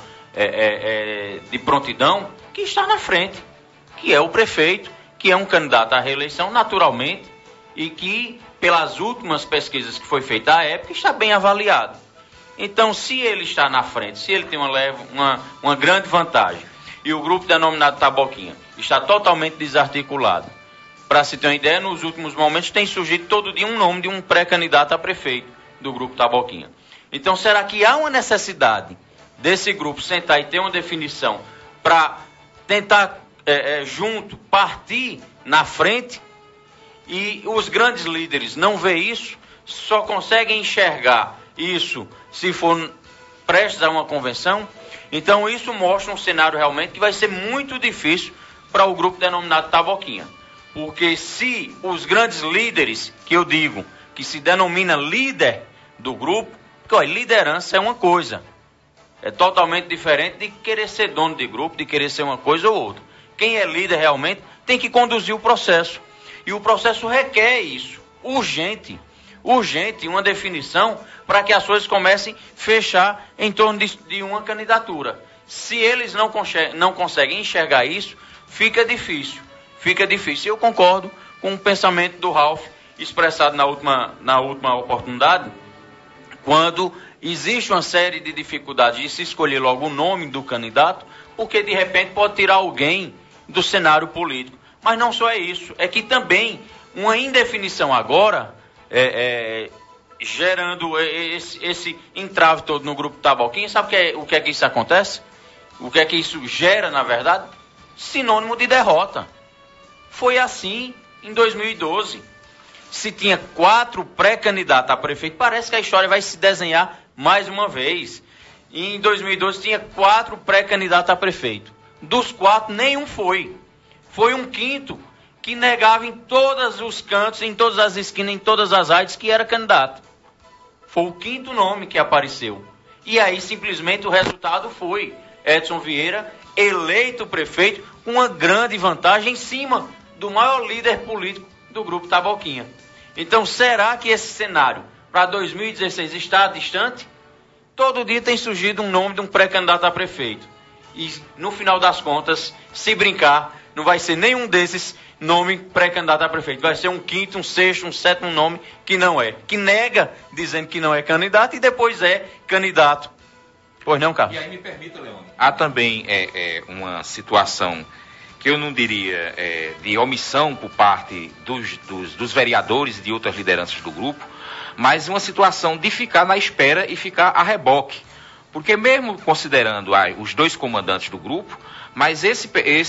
de prontidão que está na frente, que é o prefeito, que é um candidato à reeleição naturalmente e que, pelas últimas pesquisas que foi feita à época, está bem avaliado. Então, se ele está na frente, se ele tem uma grande vantagem e o grupo denominado Taboquinha está totalmente desarticulado, para se ter uma ideia, nos últimos momentos tem surgido todo dia um nome de um pré-candidato a prefeito do grupo Taboquinha. Então, será que há uma necessidade desse grupo sentar e ter uma definição para tentar, junto, partir na frente? E os grandes líderes não vê isso, só conseguem enxergar isso se for prestes a uma convenção. Então, isso mostra um cenário realmente que vai ser muito difícil para o grupo denominado Taboquinha. Porque se os grandes líderes, que eu digo, que se denomina líder do grupo, porque olha, liderança é uma coisa, é totalmente diferente de querer ser dono de grupo, de querer ser uma coisa ou outra. Quem é líder realmente tem que conduzir o processo, e o processo requer isso, urgente, uma definição para que as coisas comecem a fechar em torno de uma candidatura. Se eles não conseguem enxergar isso, fica difícil. Eu concordo com o pensamento do Ralph, expressado na última oportunidade, quando existe uma série de dificuldades de se escolher logo o nome do candidato, porque de repente pode tirar alguém do cenário político. Mas não só é isso, é que também uma indefinição agora, gerando esse entrave todo no grupo Taboquinha, sabe o que é que isso acontece? O que é que isso gera, na verdade? Sinônimo de derrota. Foi assim em 2012. Se tinha 4 pré-candidatos a prefeito, parece que a história vai se desenhar mais uma vez. E em 2012 tinha 4 pré-candidatos a prefeito. Dos 4, nenhum foi. Foi um quinto que negava em todos os cantos, em todas as esquinas, em todas as áreas que era candidato. Foi o quinto nome que apareceu. E aí simplesmente o resultado foi Edson Vieira eleito prefeito com uma grande vantagem em cima do maior líder político do grupo Taboquinha. Então, será que esse cenário para 2016 está distante? Todo dia tem surgido um nome de um pré-candidato a prefeito. E, no final das contas, se brincar, não vai ser nenhum desses nomes pré-candidato a prefeito. Vai ser um quinto, um sexto, um sétimo nome que não é. Que nega, dizendo que não é candidato, e depois é candidato. Pois não, Carlos? E aí me permita, Leone. Há também uma situação que eu não diria de omissão por parte dos vereadores e de outras lideranças do grupo, mas uma situação de ficar na espera e ficar a reboque. Porque mesmo considerando os 2 comandantes do grupo, mas esse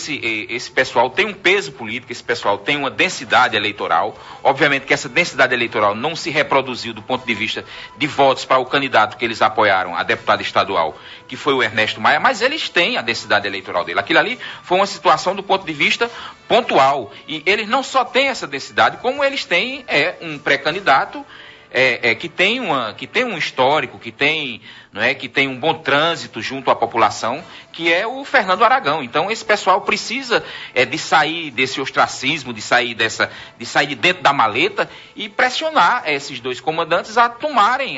pessoal tem um peso político, esse pessoal tem uma densidade eleitoral. Obviamente que essa densidade eleitoral não se reproduziu do ponto de vista de votos para o candidato que eles apoiaram, a deputada estadual, que foi o Ernesto Maia, mas eles têm a densidade eleitoral dele. Aquilo ali foi uma situação do ponto de vista pontual. E eles não só têm essa densidade, como eles têm um pré-candidato que tem um histórico, que tem um bom trânsito junto à população, que é o Fernando Aragão. Então esse pessoal precisa de sair desse ostracismo, de sair de dentro da maleta e pressionar esses 2 comandantes a tomarem,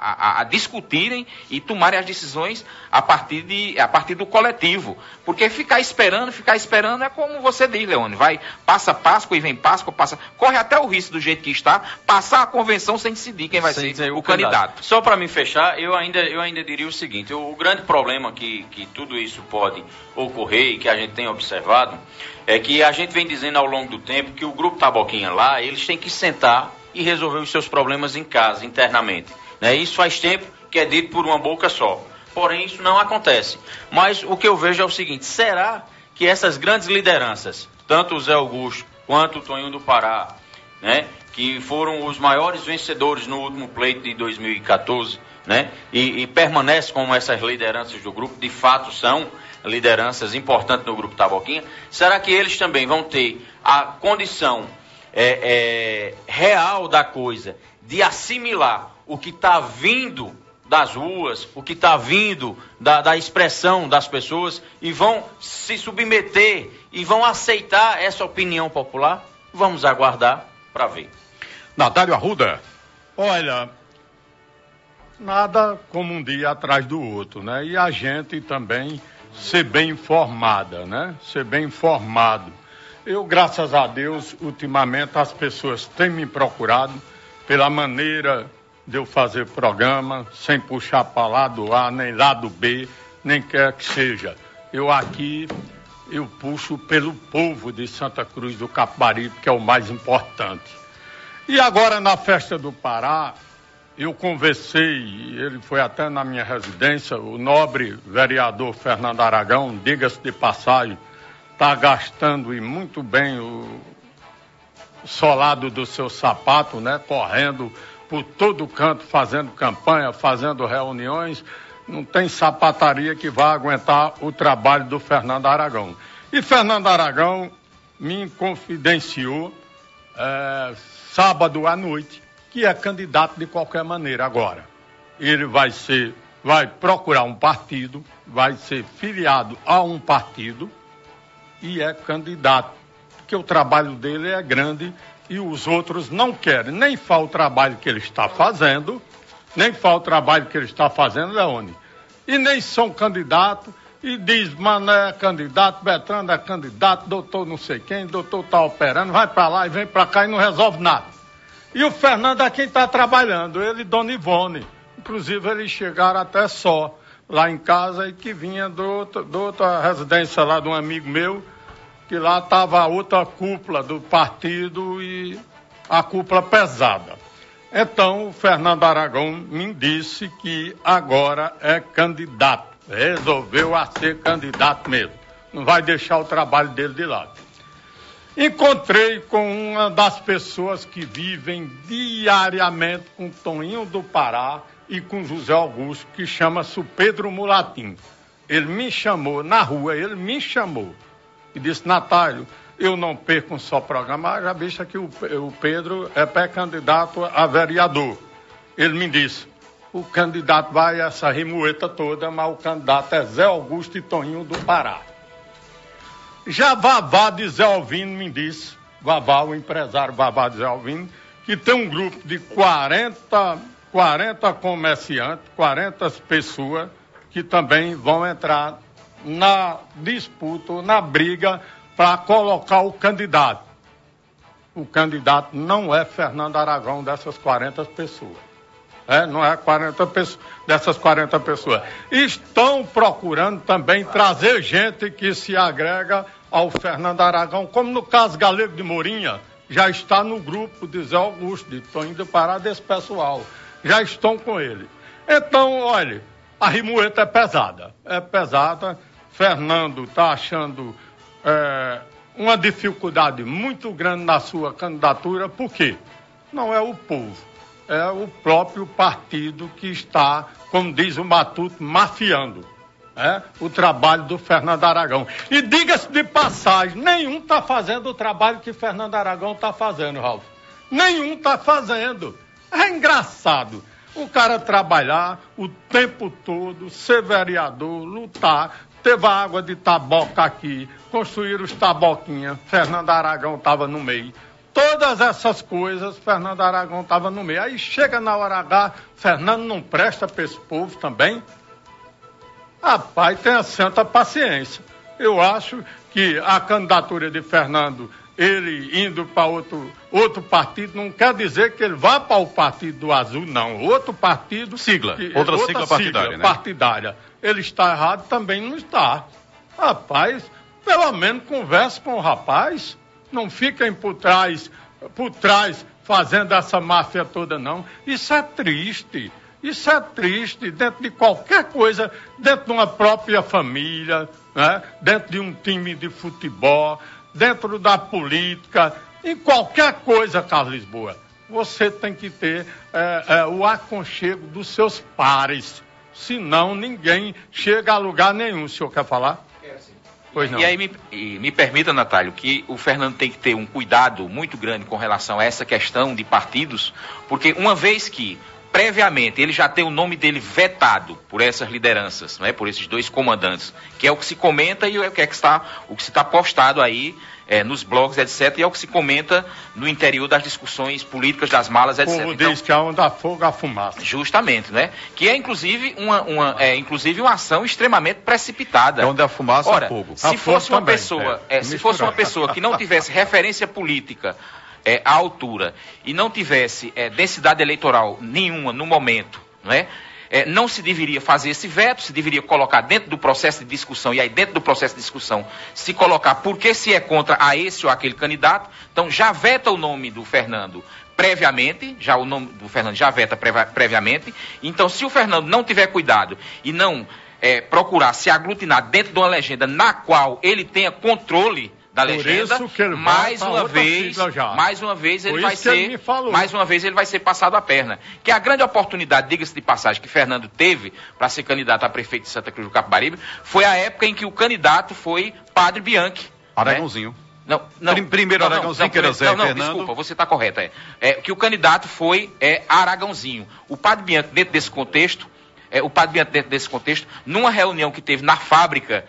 a discutirem e tomarem as decisões a partir do coletivo. Porque ficar esperando é como você diz, Leone, passa Páscoa e vem Páscoa, corre até o risco do jeito que está, passar a convenção sem decidir quem vai ser o candidato. Só para me fechar, eu ainda diria o seguinte, o grande problema que tudo isso pode ocorrer e que a gente tem observado é que a gente vem dizendo ao longo do tempo que o Grupo Taboquinha lá, eles têm que sentar e resolver os seus problemas em casa, internamente. Né? Isso faz tempo que é dito por uma boca só. Porém, isso não acontece. Mas o que eu vejo é o seguinte, será que essas grandes lideranças, tanto o Zé Augusto quanto o Toninho do Pará, né, que foram os maiores vencedores no último pleito de 2014, né, e permanecem como essas lideranças do grupo, de fato são lideranças importantes no Grupo Taboquinha, será que eles também vão ter a condição real da coisa de assimilar o que está vindo das ruas, o que está vindo da expressão das pessoas e vão se submeter e vão aceitar essa opinião popular? Vamos aguardar para ver. Natálio Arruda. Olha, nada como um dia atrás do outro, né? E a gente também ser bem informada, né? Ser bem informado. Eu, graças a Deus, ultimamente as pessoas têm me procurado pela maneira de eu fazer programa, sem puxar para lado A, nem lado B, nem quer que seja. Eu puxo pelo povo de Santa Cruz do Capibaribe, que é o mais importante. E agora, na Festa do Pará, eu conversei, ele foi até na minha residência, o nobre vereador Fernando Aragão, diga-se de passagem, está gastando e muito bem o solado do seu sapato, né? Correndo por todo canto, fazendo campanha, fazendo reuniões. Não tem sapataria que vá aguentar o trabalho do Fernando Aragão. E Fernando Aragão me confidenciou sábado à noite que é candidato de qualquer maneira agora. Ele vai procurar um partido, vai ser filiado a um partido e é candidato, porque o trabalho dele é grande e os outros não querem. Nem faz o trabalho que ele está fazendo, Leone, e nem são candidatos, e diz, Mané é candidato, Bertrand é candidato, doutor não sei quem, doutor está operando, vai para lá e vem para cá e não resolve nada. E o Fernando é quem está trabalhando, ele e Dona Ivone. Inclusive eles chegaram até só lá em casa e que vinha de outra residência lá de um amigo meu, que lá estava a outra cúpula do partido e a cúpula pesada. Então, o Fernando Aragão me disse que agora é candidato. Resolveu a ser candidato mesmo. Não vai deixar o trabalho dele de lado. Encontrei com uma das pessoas que vivem diariamente com Toninho do Pará e com José Augusto, que chama-se o Pedro Mulatinho. Ele me chamou na rua, e disse, Natálio, eu não perco um só programa, já visto que o Pedro é pré-candidato a vereador. Ele me disse, o candidato vai essa remoeta toda, mas o candidato é Zé Augusto e Toninho do Pará. Já Vavá de Zé Alvino me disse, o empresário Vavá de Zé Alvino, que tem um grupo de 40 comerciantes, 40 pessoas, que também vão entrar na disputa, na briga, para colocar o candidato. O candidato não é Fernando Aragão dessas 40 pessoas. Não é 40 pessoas, dessas 40 pessoas. Estão procurando também trazer gente que se agrega ao Fernando Aragão, como no caso Galego de Mourinha, já está no grupo de Zé Augusto, de Toninho do Pará, desse pessoal. Já estão com ele. Então, olha, a remoeta é pesada. Fernando está achando uma dificuldade muito grande na sua candidatura. Por quê? Não é o povo, é o próprio partido que está, como diz o Matuto, mafiando o trabalho do Fernando Aragão. E diga-se de passagem, nenhum está fazendo o trabalho que Fernando Aragão está fazendo, Ralf. Nenhum está fazendo. É engraçado. O cara trabalhar o tempo todo, ser vereador, lutar, teve a água de taboca aqui, construir os taboquinhas, Fernando Aragão estava no meio. Todas essas coisas, Fernando Aragão estava no meio. Aí chega na hora H, Fernando não presta para esse povo também. Rapaz, tenha santa paciência. Eu acho que a candidatura de Fernando ele indo para outro partido, não quer dizer que ele vá para o partido do Azul, não. Outro partido... Outra sigla partidária, né? Partidária. Ele está errado? Também não está. Rapaz, pelo menos converse com o rapaz. Não fiquem por trás fazendo essa máfia toda, não. Isso é triste. Isso é triste dentro de qualquer coisa, dentro de uma própria família, né? Dentro de um time de futebol, dentro da política, em qualquer coisa, Carlos Lisboa. Você tem que ter o aconchego dos seus pares. Senão, ninguém chega a lugar nenhum. O senhor quer falar? Pois não. E aí, me permita, Natálio, que o Fernando tem que ter um cuidado muito grande com relação a essa questão de partidos, porque uma vez que previamente ele já tem o nome dele vetado por essas lideranças, não é? Por esses dois comandantes, que é o que se comenta e o que está postado aí nos blogs, etc., e é o que se comenta no interior das discussões políticas, das malas, etc. O povo diz que aonde há fogo, há fumaça. Justamente, né? Que é inclusive uma ação extremamente precipitada. É onde há fumaça, há fogo. Se fosse uma pessoa que não tivesse referência política à altura e não tivesse densidade eleitoral nenhuma no momento, não é? Não se deveria fazer esse veto, se deveria colocar dentro do processo de discussão, e aí dentro do processo de discussão se colocar porque se é contra a esse ou aquele candidato. Então já veta o nome do Fernando previamente, já o nome do Fernando já veta previamente. Então se o Fernando não tiver cuidado e não procurar se aglutinar dentro de uma legenda na qual ele tenha controle da legenda, mais uma vez ele vai ser passado a perna. Que a grande oportunidade, diga-se de passagem, que Fernando teve para ser candidato a prefeito de Santa Cruz do Capibaribe foi a época em que o candidato foi Padre Bianchi. Aragãozinho. Não, primeiro Aragãozinho, que era Zé Fernando. Desculpa, você está correto. Que o candidato foi Aragãozinho. O Padre Bianchi, dentro desse contexto, numa reunião que teve na fábrica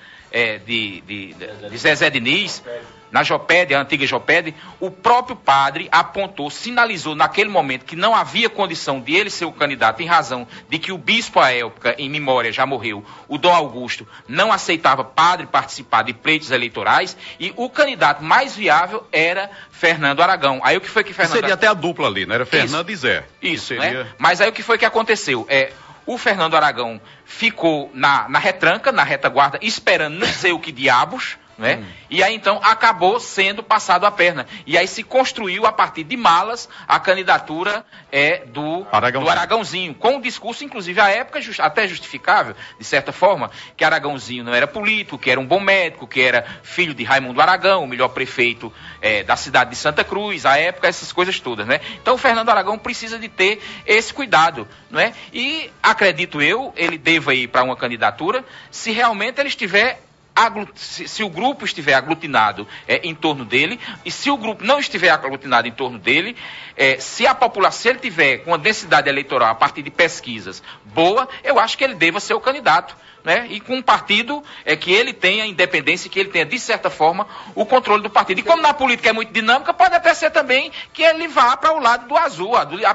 de Zezé Diniz, na Joped, a antiga Joped, o próprio padre sinalizou naquele momento que não havia condição de ele ser o candidato, em razão de que o bispo à época, em memória, já morreu, o Dom Augusto, não aceitava padre participar de pleitos eleitorais, e o candidato mais viável era Fernando Aragão. Aí o que foi que Fernando... Seria até a dupla ali, né? Era Fernando e Zé. Isso, seria... né? Mas aí o que foi que aconteceu? O Fernando Aragão ficou na retranca, na retaguarda, esperando não sei o que diabos, né? E aí então acabou sendo passado a perna. E aí se construiu a partir de malas a candidatura do Aragãozinho, com um discurso, inclusive à época, até justificável, de certa forma, que Aragãozinho não era político, que era um bom médico, que era filho de Raimundo Aragão, o melhor prefeito da cidade de Santa Cruz, à época, essas coisas todas, né? Então o Fernando Aragão precisa de ter esse cuidado, não é? E acredito eu, ele deva ir para uma candidatura se realmente ele estiver se o grupo estiver aglutinado em torno dele, e se o grupo não estiver aglutinado em torno dele, se a população, se ele tiver com uma densidade eleitoral a partir de pesquisas boa, eu acho que ele deva ser o candidato, né? E com um partido que ele tenha independência, que ele tenha, de certa forma, o controle do partido. E como na política é muito dinâmica, pode até ser também que ele vá para o lado do azul.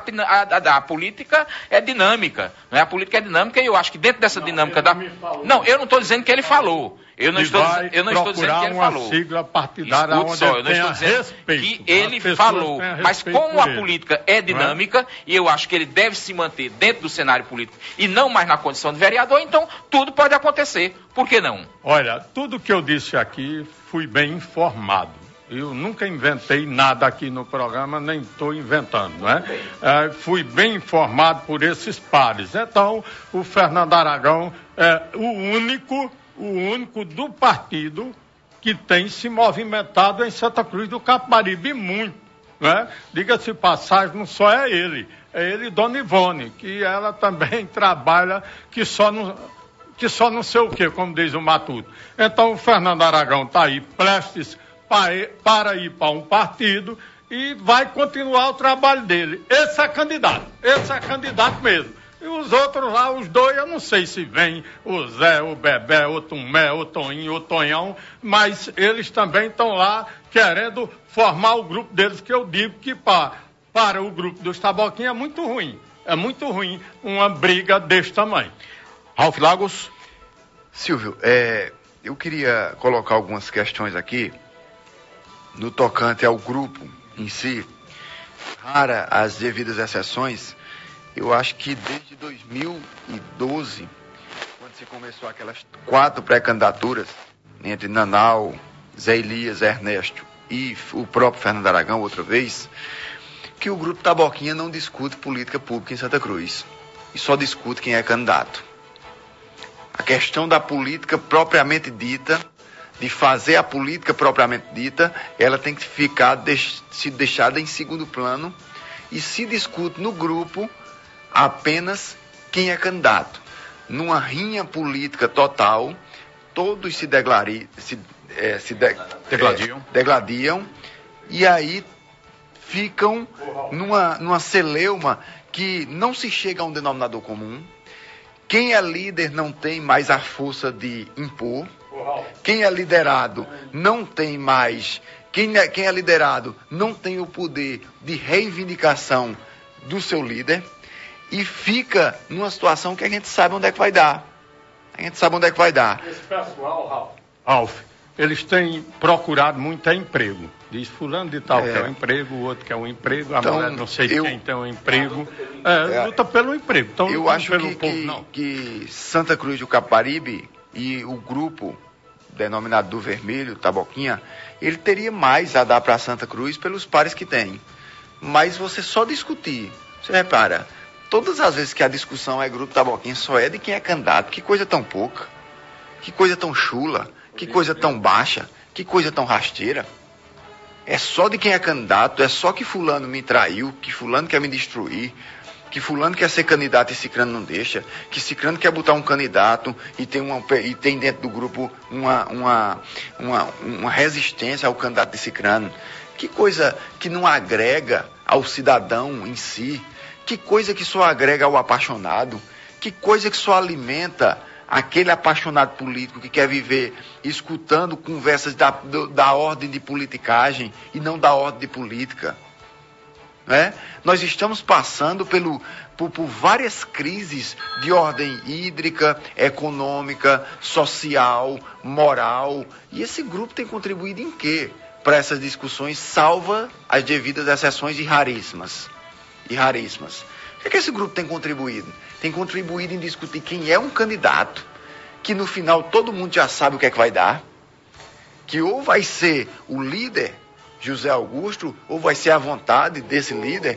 A política é dinâmica, né? A política é dinâmica, e eu acho que dentro dessa dinâmica Não, eu não estou dizendo que ele falou. Eu não estou dizendo que ele falou. Sigla partidária onde eu não estou dizendo que ele falou. Mas como a política é dinâmica, e eu acho que ele deve se manter dentro do cenário político e não mais na condição de vereador, então tudo pode acontecer. Por que não? Olha, tudo que eu disse aqui, fui bem informado. Eu nunca inventei nada aqui no programa, nem estou inventando, não é? Fui bem informado por esses pares. Então, o Fernando Aragão é o único do partido que tem se movimentado em Santa Cruz do Capibaribe, muito, né? Diga-se passagem, não só é ele e Dona Ivone, que ela também trabalha, que só não sei o quê, como diz o Matuto. Então o Fernando Aragão está aí prestes para ir para um partido e vai continuar o trabalho dele. Esse é candidato mesmo. E os outros lá, os dois, eu não sei se vem o Zé, o Bebé, o Tomé, o Toninho, o Tonhão, mas eles também estão lá querendo formar o grupo deles, que eu digo que para o grupo dos Taboquinha é muito ruim. É muito ruim uma briga desse tamanho. Ralf Lagos? Silvio, eu queria colocar algumas questões aqui. no tocante ao grupo em si, rara as devidas exceções, eu acho que desde 2012, quando se começou aquelas 4 pré-candidaturas, entre Nanau, Zé Elias, Ernesto e o próprio Fernando Aragão, outra vez, que o grupo Taboquinha não discute política pública em Santa Cruz, e só discute quem é candidato. A questão da política propriamente dita, de fazer a política propriamente dita, ela tem que ficar deixada em segundo plano e se discute no grupo apenas quem é candidato. Numa rinha política total, todos se degladiam e aí ficam numa celeuma que não se chega a um denominador comum. Quem é líder não tem mais a força de impor. Quem é liderado não tem mais. Quem é liderado não tem o poder de reivindicação do seu líder. E fica numa situação que a gente sabe onde é que vai dar. Esse pessoal, Ralf, eles têm procurado muito emprego. Diz fulano de tal que é um emprego, o outro que é um emprego, a mulher não sei quem tem um emprego. Luta pelo emprego. Então, eu acho que Santa Cruz do Caparibe e o grupo denominado do Vermelho, Taboquinha, ele teria mais a dar para Santa Cruz pelos pares que tem. Mas você só discutir, você repara, todas as vezes que a discussão é grupo Taboquinha, só é de quem é candidato. Que coisa tão pouca, que coisa tão chula, que coisa tão baixa, que coisa tão rasteira. É só de quem é candidato, é só que fulano me traiu, que fulano quer me destruir, que fulano quer ser candidato e cicrano não deixa, que cicrano quer botar um candidato e tem dentro do grupo uma resistência ao candidato de cicrano. Que coisa que não agrega ao cidadão em si, que coisa que só agrega ao apaixonado, que coisa que só alimenta aquele apaixonado político que quer viver escutando conversas da ordem de politicagem e não da ordem de política. Né? Nós estamos passando por várias crises de ordem hídrica, econômica, social, moral. E esse grupo tem contribuído em quê para essas discussões, salva as devidas exceções e raríssimas? O que esse grupo tem contribuído? Tem contribuído em discutir quem é um candidato, que no final todo mundo já sabe o que é que vai dar, que ou vai ser o líder, José Augusto, ou vai ser a vontade desse líder,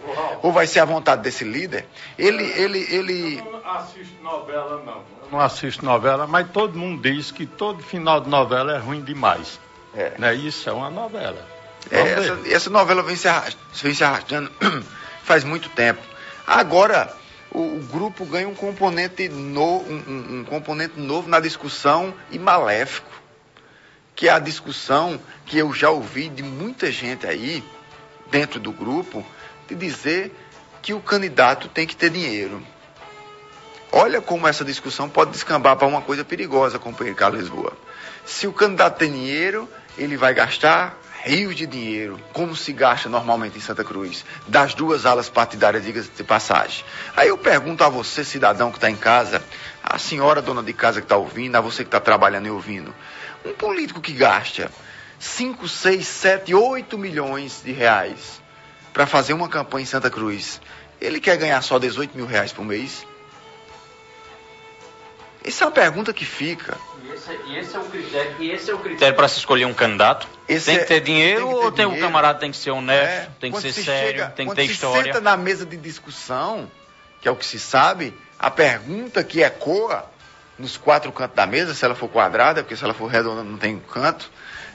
Ele... Eu não assisto novela, não. Eu não assisto novela, mas todo mundo diz que todo final de novela é ruim demais. Né? Isso é uma novela. Essa novela vem se arrastando faz muito tempo. Agora, o grupo ganha um componente novo na discussão e maléfico, que é a discussão que eu já ouvi de muita gente aí, dentro do grupo, de dizer que o candidato tem que ter dinheiro. Olha como essa discussão pode descambar para uma coisa perigosa, companheiro Carlos Lisboa. Se o candidato tem dinheiro, ele vai gastar rios de dinheiro, como se gasta normalmente em Santa Cruz, das duas alas partidárias, diga-se de passagem. Aí eu pergunto a você, cidadão que está em casa, a senhora dona de casa que está ouvindo, a você que está trabalhando e ouvindo, um político que gasta 5, 6, 7, 8 milhões de reais para fazer uma campanha em Santa Cruz, ele quer ganhar só 18 mil reais por mês? Essa é uma pergunta que fica. E esse é o critério para se escolher um candidato? Tem que ter dinheiro ou o camarada tem que ser honesto, tem que ser sério, tem que ter história? Quando se senta na mesa de discussão, que é o que se sabe, a pergunta que ecoa nos 4 cantos da mesa, se ela for quadrada, porque se ela for redonda não tem canto,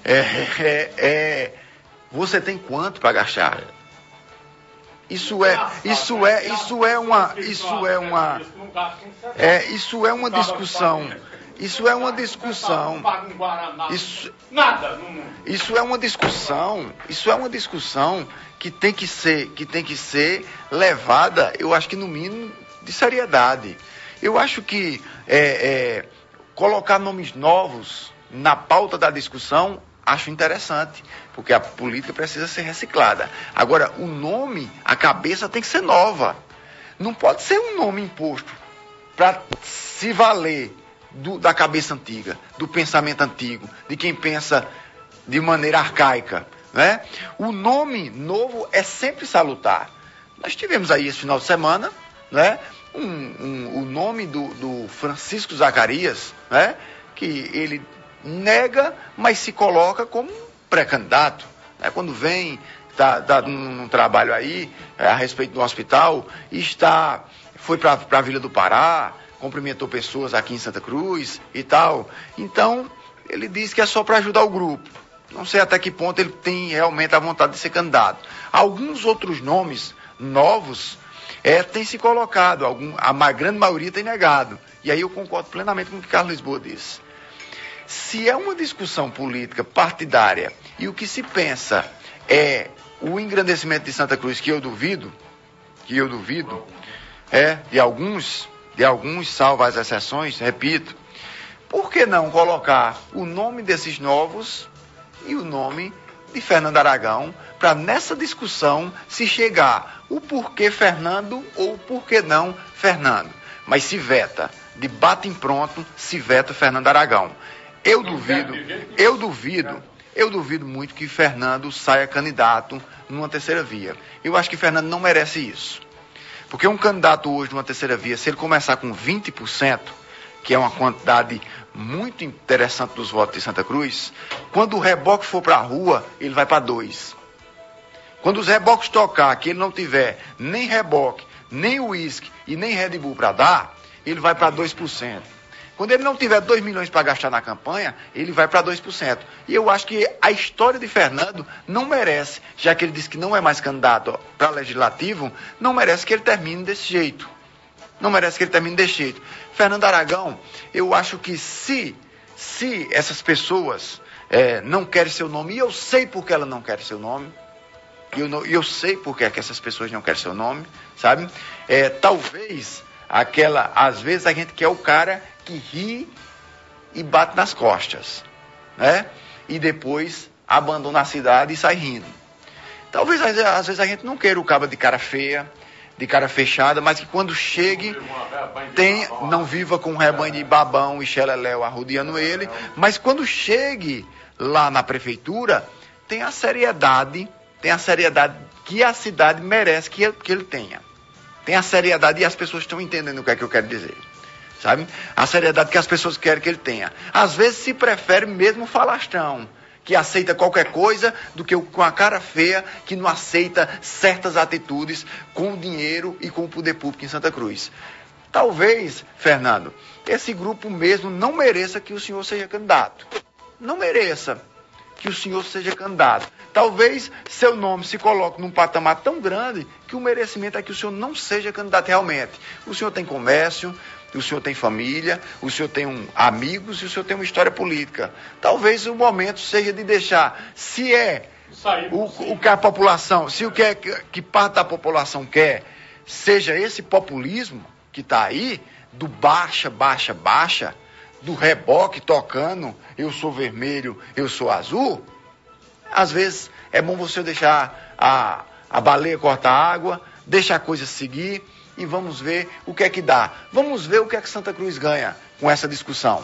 você tem quanto para gastar? Isso é uma discussão. Isso é uma discussão que tem que ser levada, eu acho que no mínimo de seriedade. Eu acho que colocar nomes novos na pauta da discussão acho interessante, porque a política precisa ser reciclada. Agora, o nome, a cabeça tem que ser nova. Não pode ser um nome imposto para se valer da cabeça antiga, do pensamento antigo, de quem pensa de maneira arcaica. né? O nome novo é sempre salutar. Nós tivemos aí esse final de semana, né? O nome do Francisco Zacarias, né? Que ele nega, mas se coloca como pré-candidato, né? Quando vem, está num trabalho aí a respeito do hospital, foi para a Vila do Pará, cumprimentou pessoas aqui em Santa Cruz e tal. Então, ele diz que é só para ajudar o grupo. Não sei até que ponto ele tem realmente a vontade de ser candidato. Alguns outros nomes novos têm se colocado, a grande maioria tem negado. E aí eu concordo plenamente com o que Carlos Lisboa disse. Se é uma discussão política partidária e o que se pensa é o engrandecimento de Santa Cruz, que eu duvido, de alguns, salvo as exceções, repito, por que não colocar o nome desses novos e o nome de Fernando Aragão, para nessa discussão se chegar o porquê Fernando ou o porquê não Fernando. Mas se veta, de bate em pronto, se veta Fernando Aragão. Eu duvido muito que Fernando saia candidato numa terceira via. Eu acho que Fernando não merece isso. Porque um candidato hoje numa terceira via, se ele começar com 20%, que é uma quantidade muito interessante dos votos de Santa Cruz, quando o reboque for para a rua, ele vai para 2%. Quando os reboques tocar, que ele não tiver nem reboque, nem uísque e nem Red Bull para dar, ele vai para 2%. Quando ele não tiver 2 milhões para gastar na campanha, ele vai para 2%. E eu acho que a história de Fernando não merece, já que ele disse que não é mais candidato para legislativo, não merece que ele termine desse jeito. Fernando Aragão, eu acho que se essas pessoas não querem seu nome, e eu sei porque ela não quer seu nome, eu sei porque é que essas pessoas não querem seu nome, sabe? Talvez às vezes a gente quer o cara que ri e bate nas costas, né? E depois abandona a cidade e sai rindo. Talvez às vezes a gente não queira o cabo de cara feia, de cara fechada, mas que quando chegue não viva com um rebanho de babão e xeleléu arrodeando ele, mas quando chegue lá na prefeitura, tem a seriedade que a cidade merece que ele tenha. Tem a seriedade, e as pessoas estão entendendo o que é que eu quero dizer, sabe? A seriedade que as pessoas querem que ele tenha. Às vezes se prefere mesmo falastrão, que aceita qualquer coisa, do que com a cara feia, que não aceita certas atitudes com o dinheiro e com o poder público em Santa Cruz. Talvez, Fernando, esse grupo mesmo não mereça que o senhor seja candidato. Não mereça que o senhor seja candidato. Talvez seu nome se coloque num patamar tão grande que o merecimento é que o senhor não seja candidato realmente. O senhor tem comércio, o senhor tem família, o senhor tem amigos e o senhor tem uma história política. Talvez o momento seja de deixar, se é o que a população, se o que parte da população quer, seja esse populismo que está aí, do baixa, do reboque tocando, eu sou vermelho, eu sou azul, às vezes é bom você deixar a baleia cortar a água, deixar a coisa seguir e vamos ver o que é que dá. Vamos ver o que é que Santa Cruz ganha com essa discussão.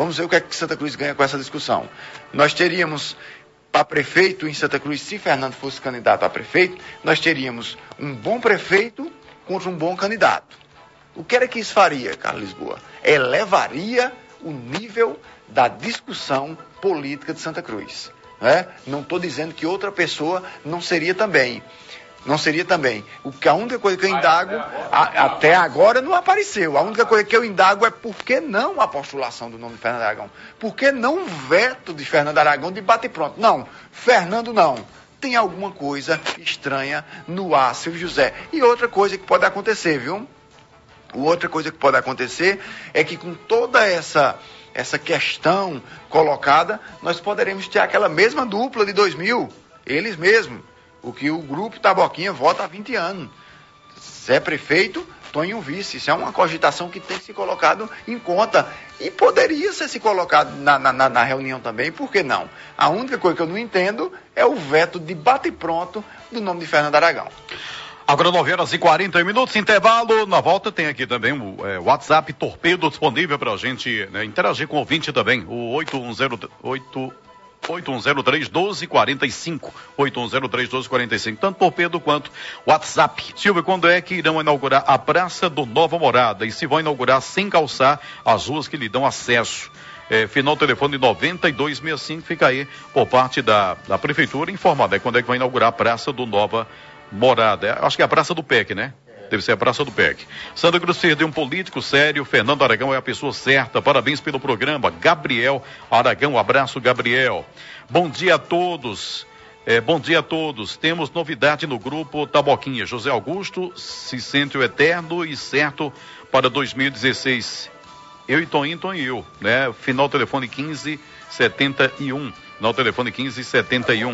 Nós teríamos para prefeito em Santa Cruz, se Fernando fosse candidato a prefeito, nós teríamos um bom prefeito contra um bom candidato. O que era que isso faria, Carlos Lisboa? Elevaria o nível da discussão política de Santa Cruz. Né? Não estou dizendo que outra pessoa não seria também. A única coisa que eu indago, até agora não apareceu. A única coisa que eu indago é por que não a postulação do nome de Fernando Aragão? Por que não o veto de Fernando Aragão de bate pronto? Não, Fernando não. Tem alguma coisa estranha no ar, Silvio José. E outra coisa que pode acontecer, viu? Outra coisa que pode acontecer é que com toda essa questão colocada, nós poderemos ter aquela mesma dupla de 2000, eles mesmos, o que o grupo Taboquinha vota há 20 anos. Zé prefeito, Tonho vice. Isso é uma cogitação que tem que ser colocado em conta. E poderia ser se colocado na reunião também, por que não? A única coisa que eu não entendo é o veto de bate pronto do nome de Fernando Aragão. Agora 9h40, intervalo. Na volta tem aqui também o WhatsApp Torpedo disponível para a gente interagir com o ouvinte também. O 8103-1245. 8103-1245. Tanto por Pedro quanto WhatsApp. Silvio, quando é que irão inaugurar a Praça do Nova Morada? E se vão inaugurar sem calçar as ruas que lhe dão acesso? Final telefone 9265, fica aí por parte da Prefeitura informada. Quando é que vai inaugurar a Praça do Nova Morada? Acho que é a Praça do PEC, né? Deve ser a Praça do PEC. Santa Cruz perdeu um político sério. Fernando Aragão é a pessoa certa. Parabéns pelo programa. Gabriel Aragão, abraço, Gabriel. Bom dia a todos. Bom dia a todos. Temos novidade no grupo Taboquinha. José Augusto se sente o eterno e certo para 2016. Eu e Toninho, né? Final telefone 1571. Final telefone 1571.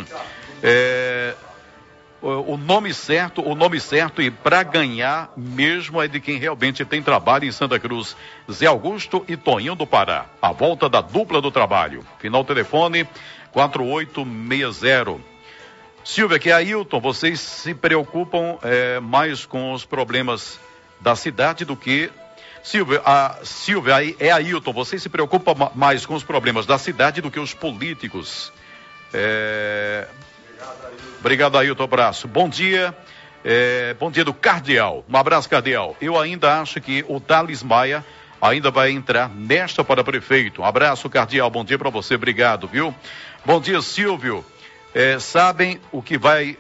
O nome certo e para ganhar mesmo é de quem realmente tem trabalho em Santa Cruz. Zé Augusto e Toninho do Pará. A volta da dupla do trabalho. Final telefone 4860. Silvia, que é Ailton, vocês se preocupam mais com os problemas da cidade do que... Silvia, é Ailton, você se preocupa mais com os problemas da cidade do que os políticos. Obrigado, Ailton, abraço. Bom dia, bom dia do Cardeal. Um abraço, Cardeal. Eu ainda acho que o Thales Maia ainda vai entrar nesta para prefeito. Um abraço, Cardeal, bom dia para você, obrigado, viu? Bom dia, Silvio. Sabem o que vai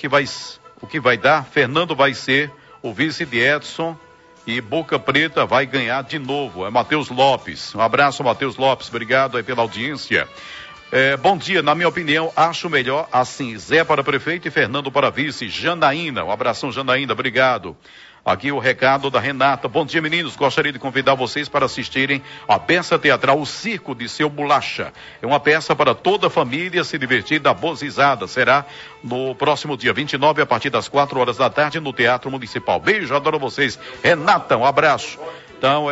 dar? Fernando vai ser o vice de Edson. E Boca Preta vai ganhar de novo. É Matheus Lopes. Um abraço, Matheus Lopes. Obrigado aí pela audiência. Bom dia. Na minha opinião, acho melhor assim. Zé para prefeito e Fernando para vice. Janaína. Um abração, Janaína. Obrigado. Aqui o recado da Renata. Bom dia, meninos. Gostaria de convidar vocês para assistirem a peça teatral O Circo de Seu Bolacha. É uma peça para toda a família se divertir, dar boas risadas. Será no próximo dia 29, a partir das 4 horas da tarde, no Teatro Municipal. Beijo, adoro vocês. Renata, um abraço. Então, é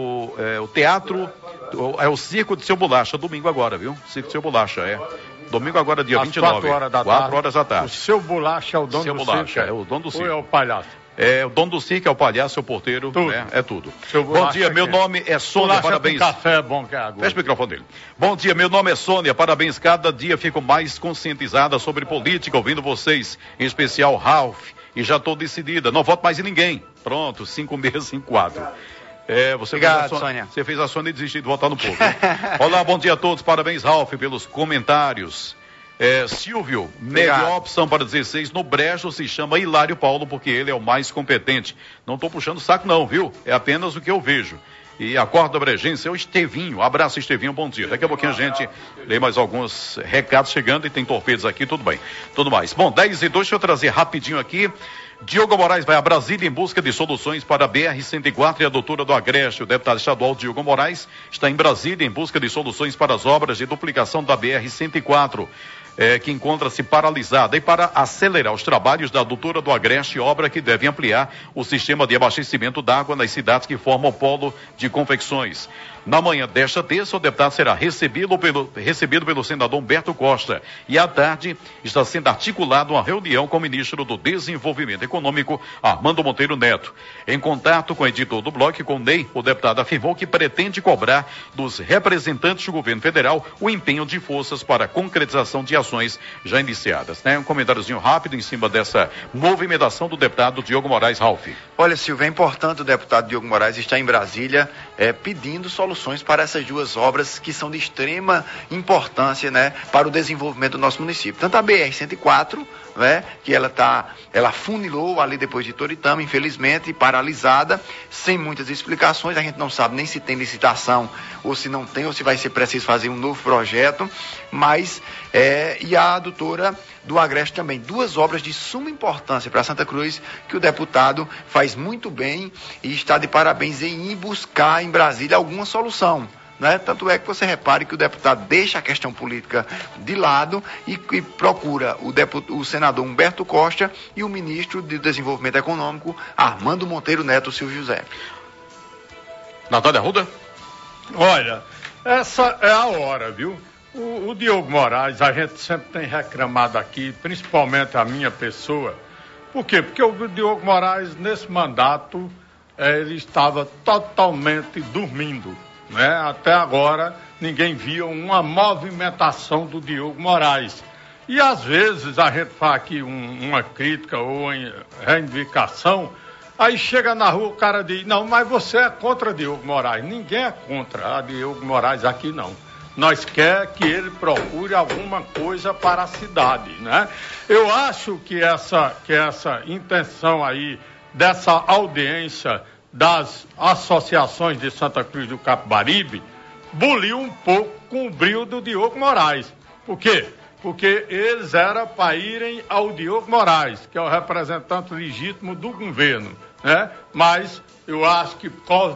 o teatro, é o Circo de Seu Bolacha, domingo agora, viu? Circo de Seu Bolacha, Domingo agora, dia 29. 4 horas da tarde. O Seu Bolacha é o dono do circo? É o dono do circo. Ou é o palhaço? O dono do circo, é o palhaço, é o porteiro, tudo. Né? É tudo. Bom dia, meu nome é Sônia, parabéns. Café é bom que é água. Fecha o microfone dele. Bom dia, meu nome é Sônia, parabéns. Cada dia fico mais conscientizada sobre política, ouvindo vocês, em especial Ralph, e já estou decidida, não voto mais em ninguém. Pronto, 5654. Obrigado, Sônia. Você fez a Sônia desistir de votar no povo. Olá, bom dia a todos, parabéns, Ralph, pelos comentários. Silvio, melhor opção para 16 no Brejo se chama Hilário Paulo, porque ele é o mais competente. Não estou puxando o saco não, viu? É apenas o que eu vejo. E a corda brejense é o Estevinho. Abraço, Estevinho, bom dia. Daqui a pouquinho a gente lê mais alguns recados chegando e tem torpedos aqui, tudo bem. Tudo mais. Bom, 10:02, deixa eu trazer rapidinho aqui. Diogo Moraes vai a Brasília em busca de soluções para a BR-104 e a doutora do Agreste. O deputado estadual Diogo Moraes está em Brasília em busca de soluções para as obras de duplicação da BR-104. Que encontra-se paralisada, e para acelerar os trabalhos da adutora do Agreste, obra que deve ampliar o sistema de abastecimento d'água nas cidades que formam o polo de confecções. Na manhã desta terça, o deputado será recebido pelo senador Humberto Costa, e à tarde está sendo articulada uma reunião com o ministro do Desenvolvimento Econômico, Armando Monteiro Neto. Em contato com o editor do bloco, com Ney, o deputado afirmou que pretende cobrar dos representantes do governo federal o empenho de forças para a concretização de ações já iniciadas. Um comentáriozinho rápido em cima dessa movimentação do deputado Diogo Moraes. Ralph. Olha, Silvio, é importante o deputado Diogo Moraes estar em Brasília pedindo soluções para essas duas obras que são de extrema importância, para o desenvolvimento do nosso município. Tanto a BR-104, que ela funilou ali depois de Toritama, infelizmente, paralisada, sem muitas explicações. A gente não sabe nem se tem licitação ou se não tem, ou se vai ser preciso fazer um novo projeto, mas e a adutora do Agreste também. Duas obras de suma importância para Santa Cruz, que o deputado faz muito bem e está de parabéns em ir buscar em Brasília alguma solução. Tanto é que você repare que o deputado deixa a questão política de lado e procura o senador Humberto Costa e o ministro de Desenvolvimento Econômico, Armando Monteiro Neto Silvio José. Natália Arruda? Olha, essa é a hora, viu? O Diogo Moraes, a gente sempre tem reclamado aqui, principalmente a minha pessoa. Por quê? Porque o Diogo Moraes, nesse mandato, ele estava totalmente dormindo. né? Até agora ninguém via uma movimentação do Diogo Moraes. E às vezes a gente faz aqui uma crítica ou uma reivindicação, aí chega na rua o cara diz, não, mas você é contra Diogo Moraes. Ninguém é contra a Diogo Moraes aqui não. Nós queremos que ele procure alguma coisa para a cidade, né? Eu acho que essa intenção aí, dessa audiência das associações de Santa Cruz do Capibaribe, buliu um pouco com o brilho do Diogo Moraes. Por quê? Porque eles eram para irem ao Diogo Moraes, que é o representante legítimo do governo, né? Mas eu acho que por causa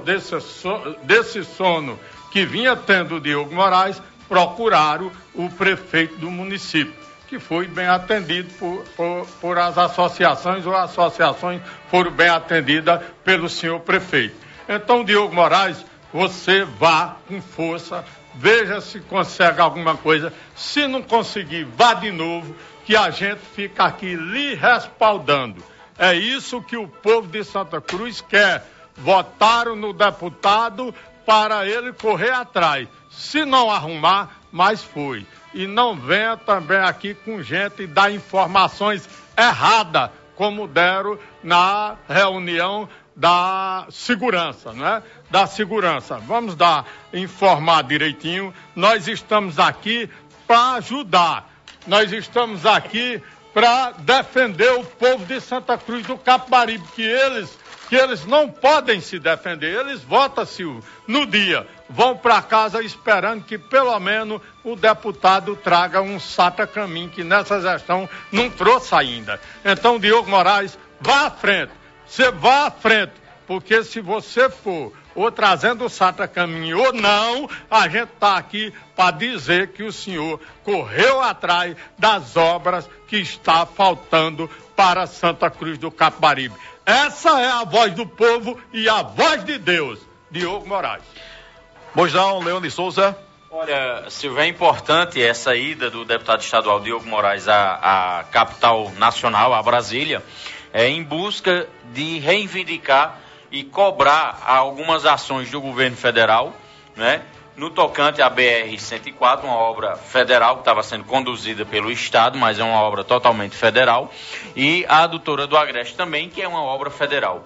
desse sono que vinha tendo o Diogo Moraes, procuraram o prefeito do município, que foi bem atendido por as associações, ou as associações foram bem atendidas pelo senhor prefeito. Então, Diogo Moraes, você vá com força, veja se consegue alguma coisa. Se não conseguir, vá de novo, que a gente fica aqui lhe respaldando. É isso que o povo de Santa Cruz quer. Votaram no deputado para ele correr atrás. Se não arrumar, mas foi. E não venha também aqui com gente dar informações erradas, como deram na reunião da segurança, né? Da segurança. Vamos informar direitinho. Nós estamos aqui para ajudar. Nós estamos aqui para defender o povo de Santa Cruz do Capibaribe, que eles não podem se defender. Eles votam, Silvio, no dia. Vão para casa esperando que pelo menos o deputado traga um sata-caminho, que nessa gestão não trouxe ainda. Então, Diogo Moraes, vá à frente. Você vá à frente, porque se você for ou trazendo o sata-caminho ou não, a gente está aqui para dizer que o senhor correu atrás das obras que está faltando para Santa Cruz do Capibaribe. Essa é a voz do povo e a voz de Deus. Diogo Moraes. Bojão, Leone Souza. Olha, Silvio, é importante essa ida do deputado estadual Diogo Moraes à capital nacional, a Brasília, em busca de reivindicar e cobrar algumas ações do governo federal, né, no tocante à BR-104, uma obra federal que estava sendo conduzida pelo Estado, mas é uma obra totalmente federal, e a adutora do Agreste também, que é uma obra federal.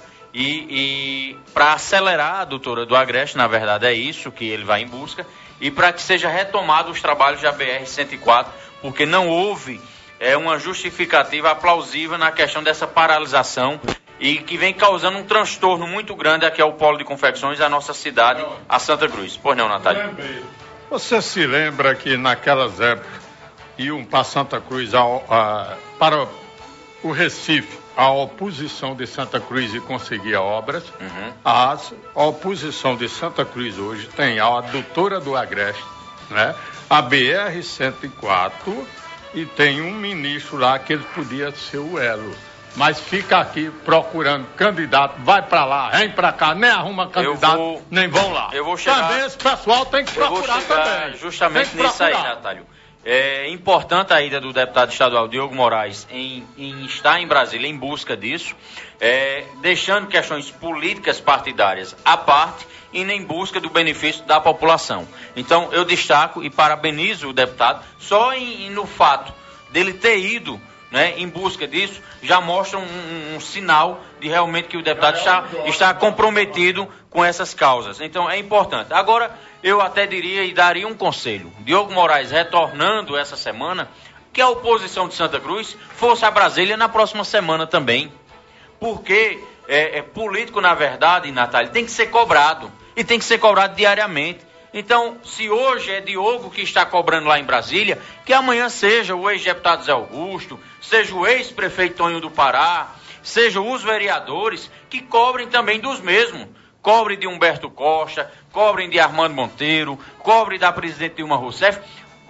E para acelerar a adutora do Agreste, na verdade é isso que ele vai em busca, e para que seja retomado os trabalhos da BR-104, porque não houve uma justificativa plausível na questão dessa paralisação, e que vem causando um transtorno muito grande aqui ao polo de confecções da nossa cidade, a Santa Cruz. Pois não, Natália? Você se lembra que naquelas épocas iam para Santa Cruz, para o Recife, a oposição de Santa Cruz e conseguia obras? Uhum. A oposição de Santa Cruz hoje tem a adutora do Agreste, né? A BR-104, e tem um ministro lá que ele podia ser o elo. Mas fica aqui procurando candidato, vai pra lá, vem pra cá, nem arruma candidato, nem vão lá. Eu vou chegar, também esse pessoal tem que procurar também. Justamente nisso aí, Natália. É importante a ida do deputado estadual Diogo Moraes em estar em Brasília em busca disso, deixando questões políticas partidárias à parte e em busca do benefício da população. Então, eu destaco e parabenizo o deputado, só no fato dele ter ido, né, em busca disso, já mostra um sinal de realmente que o deputado está comprometido com essas causas. Então é importante. Agora, eu até diria e daria um conselho. Diogo Moraes retornando essa semana, que a oposição de Santa Cruz fosse a Brasília na próxima semana também. Porque político, na verdade, Natália, tem que ser cobrado. E tem que ser cobrado diariamente. Então, se hoje é Diogo que está cobrando lá em Brasília, que amanhã seja o ex-deputado Zé Augusto, seja o ex-prefeito Tonho do Pará, sejam os vereadores que cobrem também dos mesmos. Cobrem de Humberto Costa, cobrem de Armando Monteiro, cobrem da presidente Dilma Rousseff.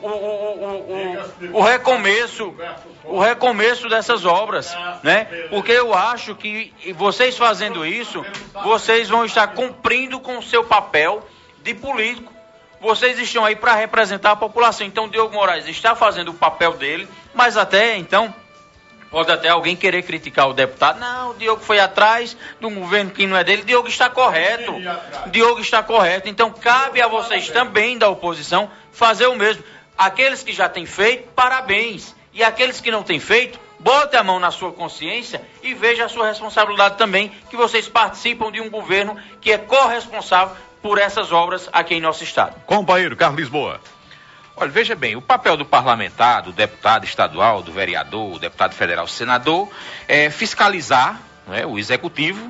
O recomeço dessas obras, né? Porque eu acho que vocês fazendo isso, vocês vão estar cumprindo com o seu papel de político. Vocês estão aí para representar a população. Então, Diogo Moraes está fazendo o papel dele, mas até então Pode até alguém querer criticar o deputado. Não, o Diogo foi atrás de um governo que não é dele. Diogo está correto. Diogo está correto. Então, cabe a vocês também da oposição fazer o mesmo. Aqueles que já têm feito, parabéns. E aqueles que não têm feito, bote a mão na sua consciência e veja a sua responsabilidade também, que vocês participam de um governo que é corresponsável por essas obras aqui em nosso estado. Companheiro Carlos Lisboa. Olha, veja bem, o papel do parlamentar, do deputado estadual, do vereador, do deputado federal, senador, é fiscalizar, né, o executivo,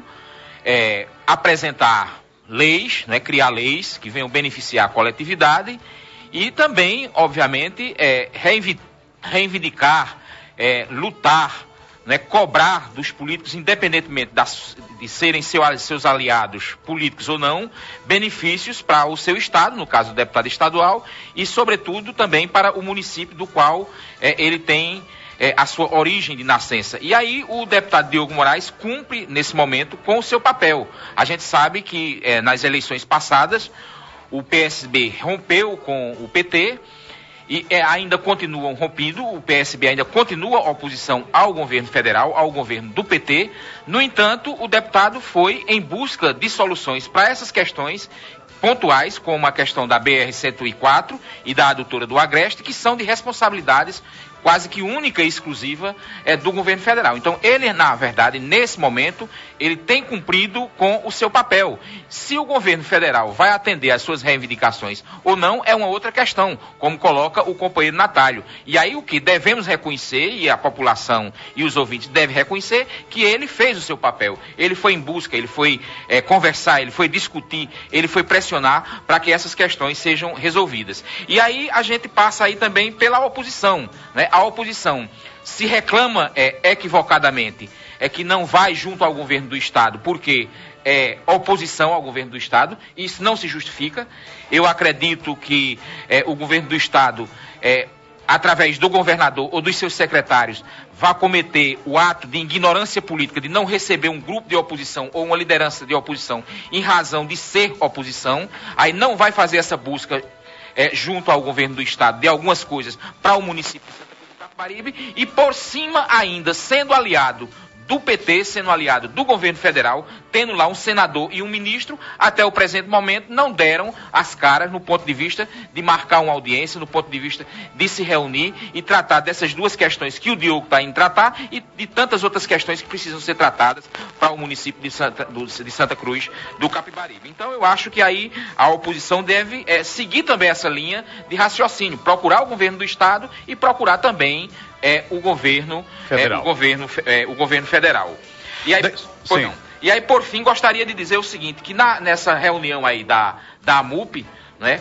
apresentar leis, né, criar leis que venham beneficiar a coletividade e também, obviamente, reivindicar, lutar, né, cobrar dos políticos, independentemente de serem seus aliados políticos ou não, benefícios para o seu estado, no caso do deputado estadual, e sobretudo também para o município do qual ele tem a sua origem de nascença. E aí o deputado Diogo Moraes cumpre, nesse momento, com o seu papel. A gente sabe que nas eleições passadas o PSB rompeu com o PT, e ainda continuam rompido, o PSB ainda continua a oposição ao governo federal, ao governo do PT. No entanto, o deputado foi em busca de soluções para essas questões pontuais, como a questão da BR-104 e da adutora do Agreste, que são de responsabilidades quase que única e exclusiva do governo federal. Então, ele, na verdade, nesse momento, ele tem cumprido com o seu papel. Se o governo federal vai atender às suas reivindicações ou não, é uma outra questão, como coloca o companheiro Natálio. E aí o que devemos reconhecer, e a população e os ouvintes devem reconhecer, que ele fez o seu papel. Ele foi em busca, ele foi conversar, ele foi discutir, ele foi pressionar para que essas questões sejam resolvidas. E aí a gente passa aí também pela oposição, né? A oposição se reclama equivocadamente que não vai junto ao governo do estado porque é oposição ao governo do estado, e isso não se justifica. Eu acredito que o governo do estado, através do governador ou dos seus secretários, vai cometer o ato de ignorância política, de não receber um grupo de oposição ou uma liderança de oposição em razão de ser oposição. Aí não vai fazer essa busca junto ao governo do estado de algumas coisas para o município de Santa Cruz do Capibaribe, e por cima ainda sendo aliado do PT, sendo aliado do governo federal, tendo lá um senador e um ministro, até o presente momento não deram as caras no ponto de vista de marcar uma audiência, no ponto de vista de se reunir e tratar dessas duas questões que o Diogo está indo tratar e de tantas outras questões que precisam ser tratadas para o município de Santa Cruz do Capibaribe. Então eu acho que aí a oposição deve seguir também essa linha de raciocínio, procurar o governo do estado e procurar também o governo federal. O governo federal. E aí, e aí, por fim, gostaria de dizer o seguinte, que nessa reunião aí da AMUP, né,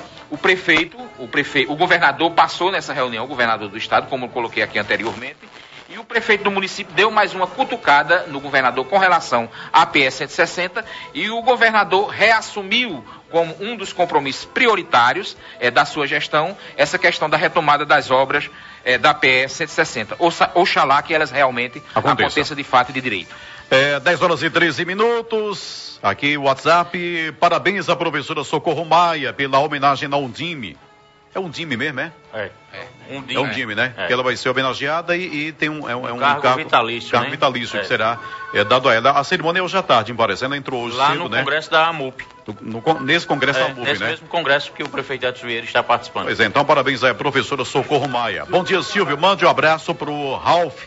o governador passou nessa reunião, o governador do estado, como eu coloquei aqui anteriormente, e o prefeito do município deu mais uma cutucada no governador com relação à PS 160, e o governador reassumiu como um dos compromissos prioritários da sua gestão essa questão da retomada das obras da PS 160. Oxalá que elas realmente aconteçam de fato e de direito. 10 horas e 13 minutos. Aqui o WhatsApp. Parabéns à professora Socorro Maia pela homenagem na Undime. É Undime mesmo, é? É Undime, né? Que ela vai ser homenageada e tem um cargo vitalício, cargo vitalício que será dado a ela. A cerimônia é hoje à tarde, me parece. Ela entrou hoje lá cedo, no Congresso da AMUP. Nesse Congresso da AMUP, nesse né? mesmo Congresso que o prefeito Edson Vieira está participando. Pois é, então parabéns à professora Socorro Maia. Bom dia, Silvio. Mande um abraço pro Ralph.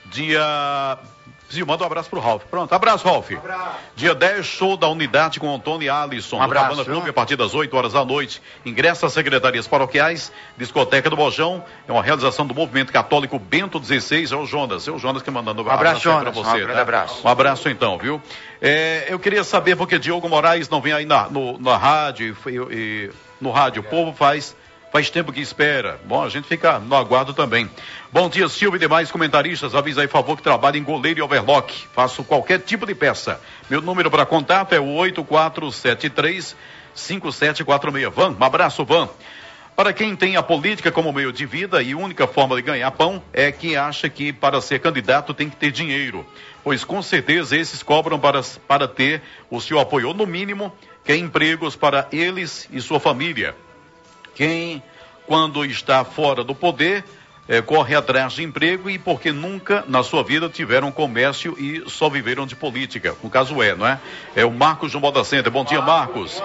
Manda um abraço pro Ralph. Pronto, abraço, Ralph. Dia 10, show da unidade com Antônio e Alisson. Abraço. Cabana Clube, a partir das 8 horas da noite. Ingresso às secretarias paroquiais, discoteca do Bojão. É uma realização do Movimento Católico Bento XVI. É o Jonas que mandando um abraço para você. Um abraço. Um abraço então, viu? Eu queria saber porque Diogo Moraes não vem aí na rádio e no rádio. O povo faz tempo que espera. Bom, a gente fica no aguardo também. Bom dia, Silvio e demais comentaristas. Avisa aí, por favor, que trabalha em goleiro e overlock. Faço qualquer tipo de peça. Meu número para contato é o 8473-5746. Van, um abraço, Van. Para quem tem a política como meio de vida e única forma de ganhar pão, é quem acha que para ser candidato tem que ter dinheiro. Pois com certeza esses cobram para ter o seu apoio, ou no mínimo, quer empregos para eles e sua família. Quem, quando está fora do poder, correm atrás de emprego e porque nunca na sua vida tiveram comércio e só viveram de política. No caso não é? É o Marcos do Moda Center. Bom dia, Marcos.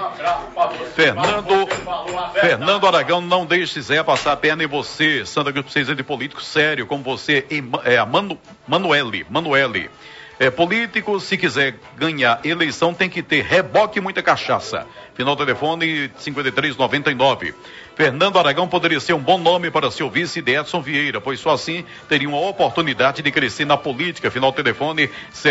Fernando Aragão, não deixe Zé passar a perna em você. Santa Cruz precisa de político sério como você. Manuele. Político, se quiser ganhar eleição, tem que ter reboque e muita cachaça. Final telefone 5399. Fernando Aragão poderia ser um bom nome para seu vice de Edson Vieira, pois só assim teria uma oportunidade de crescer na política. Final telefone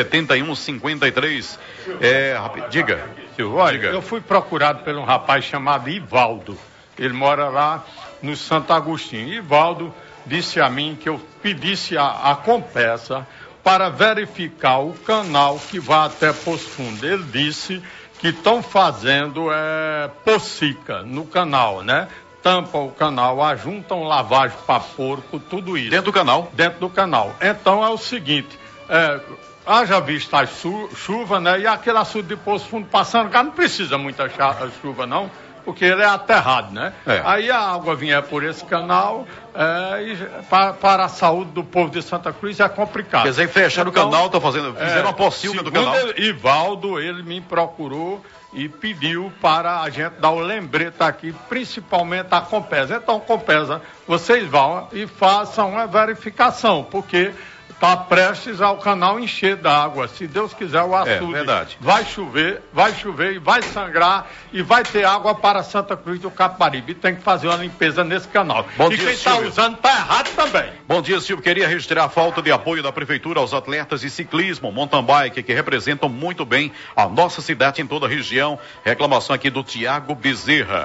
7153. Diga. Olha, eu fui procurado por um rapaz chamado Ivaldo. Ele mora lá no Santo Agostinho. Ivaldo disse a mim que eu pedisse a Compesa para verificar o canal que vai até Poço Fundo. Ele disse que estão fazendo pocica no canal, né? Tampa o canal, ajuntam lavagem para porco, tudo isso. Dentro do canal? Dentro do canal. Então é o seguinte, haja vista a chuva, né? E aquele açude de Poço Fundo passando cá, não precisa muita chuva não, porque ele é aterrado, né? Aí a água vinha por esse canal, e para a saúde do povo de Santa Cruz é complicado. Quer dizer, fecharam o canal, fizeram uma pocilga do canal. Ivaldo, ele me procurou e pediu para a gente dar o lembrete aqui, principalmente a Compesa. Então, Compesa, vocês vão e façam uma verificação, porque está prestes ao canal encher d'água. Se Deus quiser, o açude vai chover e vai sangrar e vai ter água para Santa Cruz do Capibaribe. Tem que fazer uma limpeza nesse canal. Bom dia, quem está usando está errado também. Bom dia, Silvio. Queria registrar a falta de apoio da Prefeitura aos atletas de ciclismo, mountain bike, que representam muito bem a nossa cidade em toda a região. Reclamação aqui do Tiago Bezerra.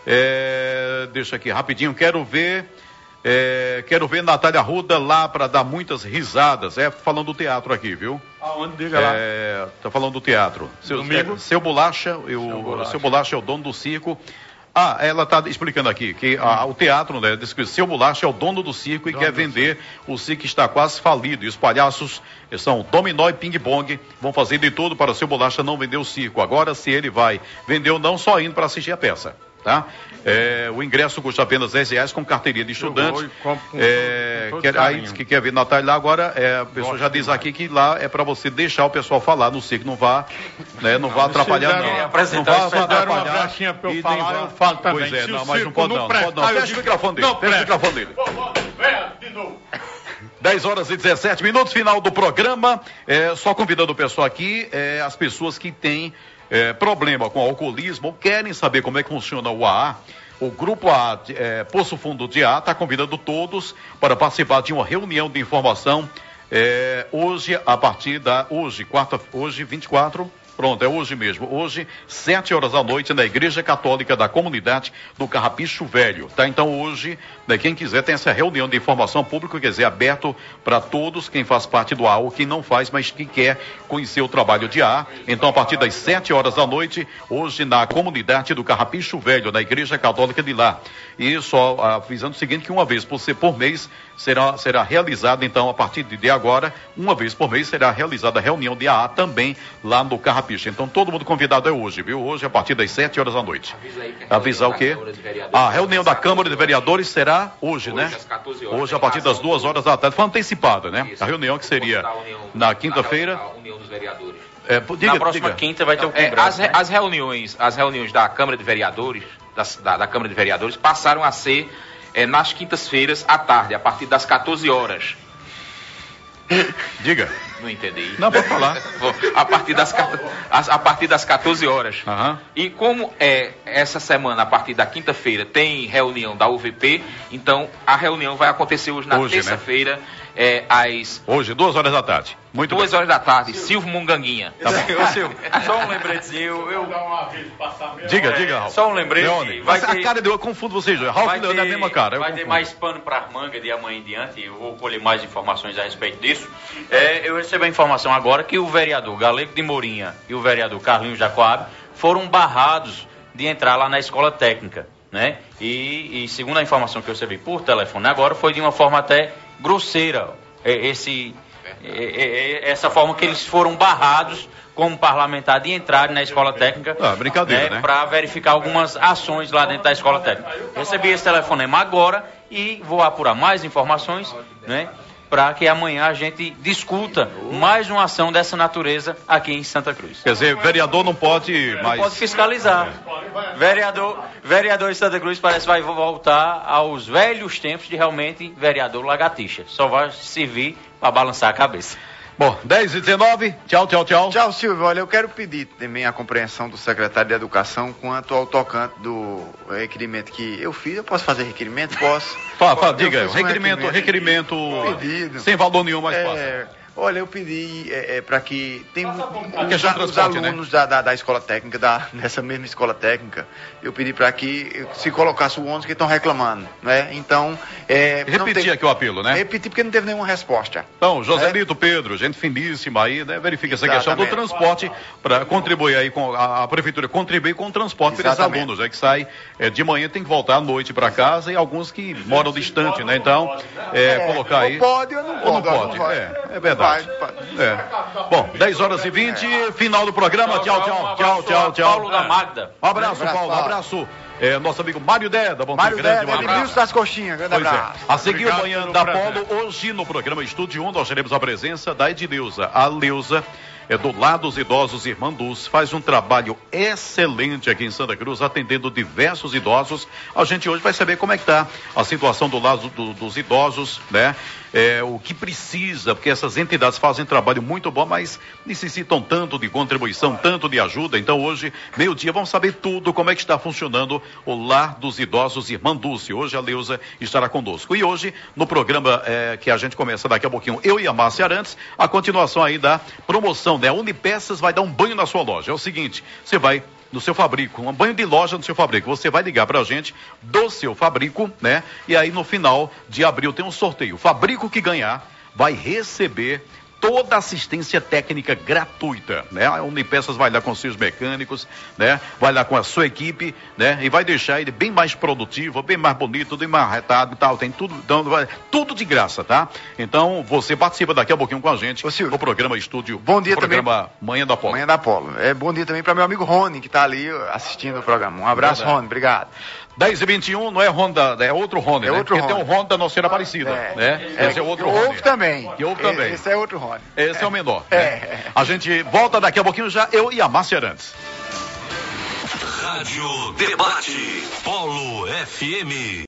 Deixa aqui rapidinho, quero ver Natália Arruda lá para dar muitas risadas. Falando do teatro aqui, viu? Aonde? Diga lá. Tá falando do teatro. Seu Bolacha, Seu Bolacha é o dono do circo. Ela está explicando aqui que o teatro, né, diz que Seu Bolacha é o dono do circo e quer vender. O circo está quase falido. E os palhaços são dominó e ping-pong. Vão fazer de tudo para Seu Bolacha não vender o circo. Agora, se ele vai vender ou não, só indo para assistir a peça. Tá? O ingresso custa apenas R$10 com carteirinha de estudante. Aí diz que quer ver Natália lá. Agora a pessoa já diz aqui que lá é para você deixar o pessoal falar no circo, não vá atrapalhar, não. Apresentar, não vá atrapalhar. Uma brechinha para eu falar, eu falo também. Pois mas não pode não. Fecha o microfone dele. De novo. 10h17, final do programa. Só convidando o pessoal aqui, as pessoas que têm problema com alcoolismo ou querem saber como é que funciona o AA. O Grupo AA, Poço Fundo de AA, está convidando todos para participar de uma reunião de informação hoje, hoje 24. Pronto, é hoje mesmo. Hoje, 7h da noite, na Igreja Católica da Comunidade do Carrapicho Velho. Tá? Então, hoje, quem quiser, tem essa reunião de informação pública, quer dizer, aberto para todos, quem faz parte do AA ou quem não faz, mas que quer conhecer o trabalho de AA. Então, a partir das 7h da noite, hoje, na Comunidade do Carrapicho Velho, na Igreja Católica de lá. E só avisando o seguinte, que uma vez por mês será realizada, então, a partir de agora, uma vez por mês será realizada a reunião de AA também lá no Carrapicho. Então todo mundo convidado é hoje, viu? Hoje a partir das 7h da noite. Avisar o quê? A reunião da Câmara de Vereadores será hoje, né? Às 14 horas. Hoje a partir das 2h da tarde. Foi antecipada, né? A reunião que seria na quinta-feira. A União dos Vereadores. Na próxima quinta vai ter o congresso. As reuniões da Câmara de Vereadores, da Câmara de Vereadores, passaram a ser nas quintas-feiras à tarde, a partir das 14 horas. Diga. Não entendi. Não, pode falar. A partir das 14 horas. Uhum. E como essa semana, a partir da quinta-feira, tem reunião da UVP, então a reunião vai acontecer hoje na terça-feira, Hoje, 2h da tarde. Muito 2h da tarde, Silvio Munganguinha. Tá bom. Silvio, só um lembretezinho. Diga, Ralf. Só um lembrete. Eu confundo vocês dois. Ralf Leone é a mesma cara. Vai ter mais pano para as mangas de amanhã em diante. Eu vou colher mais informações a respeito disso. Eu recebi a informação agora que o vereador Galego de Mourinha e o vereador Carlinhos Jacoab foram barrados de entrar lá na escola técnica, né? E segundo a informação que eu recebi por telefone agora, foi de uma forma até grosseira essa forma que eles foram barrados como parlamentar de entrarem na escola técnica, brincadeira, né? Para verificar algumas ações lá dentro da escola técnica. Recebi esse telefonema agora e vou apurar mais informações, né? Para que amanhã a gente discuta mais uma ação dessa natureza aqui em Santa Cruz. Quer dizer, vereador não pode mais... Não pode fiscalizar. Vereador em Santa Cruz parece que vai voltar aos velhos tempos de realmente vereador lagartixa. Só vai servir para balançar a cabeça. Bom, 10h19, tchau. Tchau, Silvio. Olha, eu quero pedir também a compreensão do secretário de Educação quanto ao tocante do requerimento que eu fiz. Eu posso fazer requerimento? Posso. Diga, requerimento pedido. Sem valor nenhum, mais fácil. Olha, eu pedi para que tem os alunos, né? da escola técnica, dessa mesma escola técnica, eu pedi para que se colocasse o ônibus que estão reclamando, né? Então, repetir aqui o apelo, né? Repetir porque não teve nenhuma resposta. Então, Joselito, Pedro, gente finíssima aí, né? Verifica essa questão do transporte para contribuir aí com a prefeitura, contribuir com o transporte para esses alunos, que sai de manhã, tem que voltar à noite para casa e alguns que moram distante, né? Então, colocar aí... Pode ou não pode? É verdade. Bom, 10h20, final do programa. Tchau. Paulo da Magda. Um abraço, Paulo. Um abraço. Nosso amigo Mário Dé, da Mário Dé, Edmilson das Coxinhas. Grande abraço. A seguir, amanhã da Polo, hoje no programa Estúdio 1, nós teremos a presença da Edileuza. A Leuza do Lar dos Idosos Irmã Dulce, faz um trabalho excelente aqui em Santa Cruz, atendendo diversos idosos. A gente hoje vai saber como é que está a situação do lado dos idosos, né? O que precisa, porque essas entidades fazem um trabalho muito bom, mas necessitam tanto de contribuição, tanto de ajuda. Então hoje, meio-dia, vamos saber tudo, como é que está funcionando o Lar dos Idosos Irmã Dulce. Hoje a Leuza estará conosco. E hoje, no programa que a gente começa daqui a pouquinho, eu e a Márcia Arantes, a continuação aí da promoção, né? A Unipeças vai dar um banho na sua loja. É o seguinte, você vai no seu fabrico, um banho de loja no seu fabrico, você vai ligar pra gente do seu fabrico, né? E aí no final de abril tem um sorteio. O fabrico que ganhar vai receber toda a assistência técnica gratuita, né? A Unipeças vai lá com seus mecânicos, né? Vai lá com a sua equipe, né? E vai deixar ele bem mais produtivo, bem mais bonito, bem mais retado e tal, tem tudo, tudo de graça, tá? Então, você participa daqui a pouquinho com a gente no programa Estúdio. Bom dia também. Programa Manhã da Polo. Manhã da Polo. Bom dia também para meu amigo Rony, que tá ali assistindo o programa. Um abraço, Rony, obrigado. 10h21, não é Honda, é outro Rony, né? Outro Porque Rony. tem um Honda Nossa Senhora Aparecida, né? Esse é outro Rony. Houve também. Que houve também. Esse é outro Rony. Esse é o menor. Né? A gente volta daqui a pouquinho já, eu e a Márcia Arantes. Rádio Debate, Polo FM.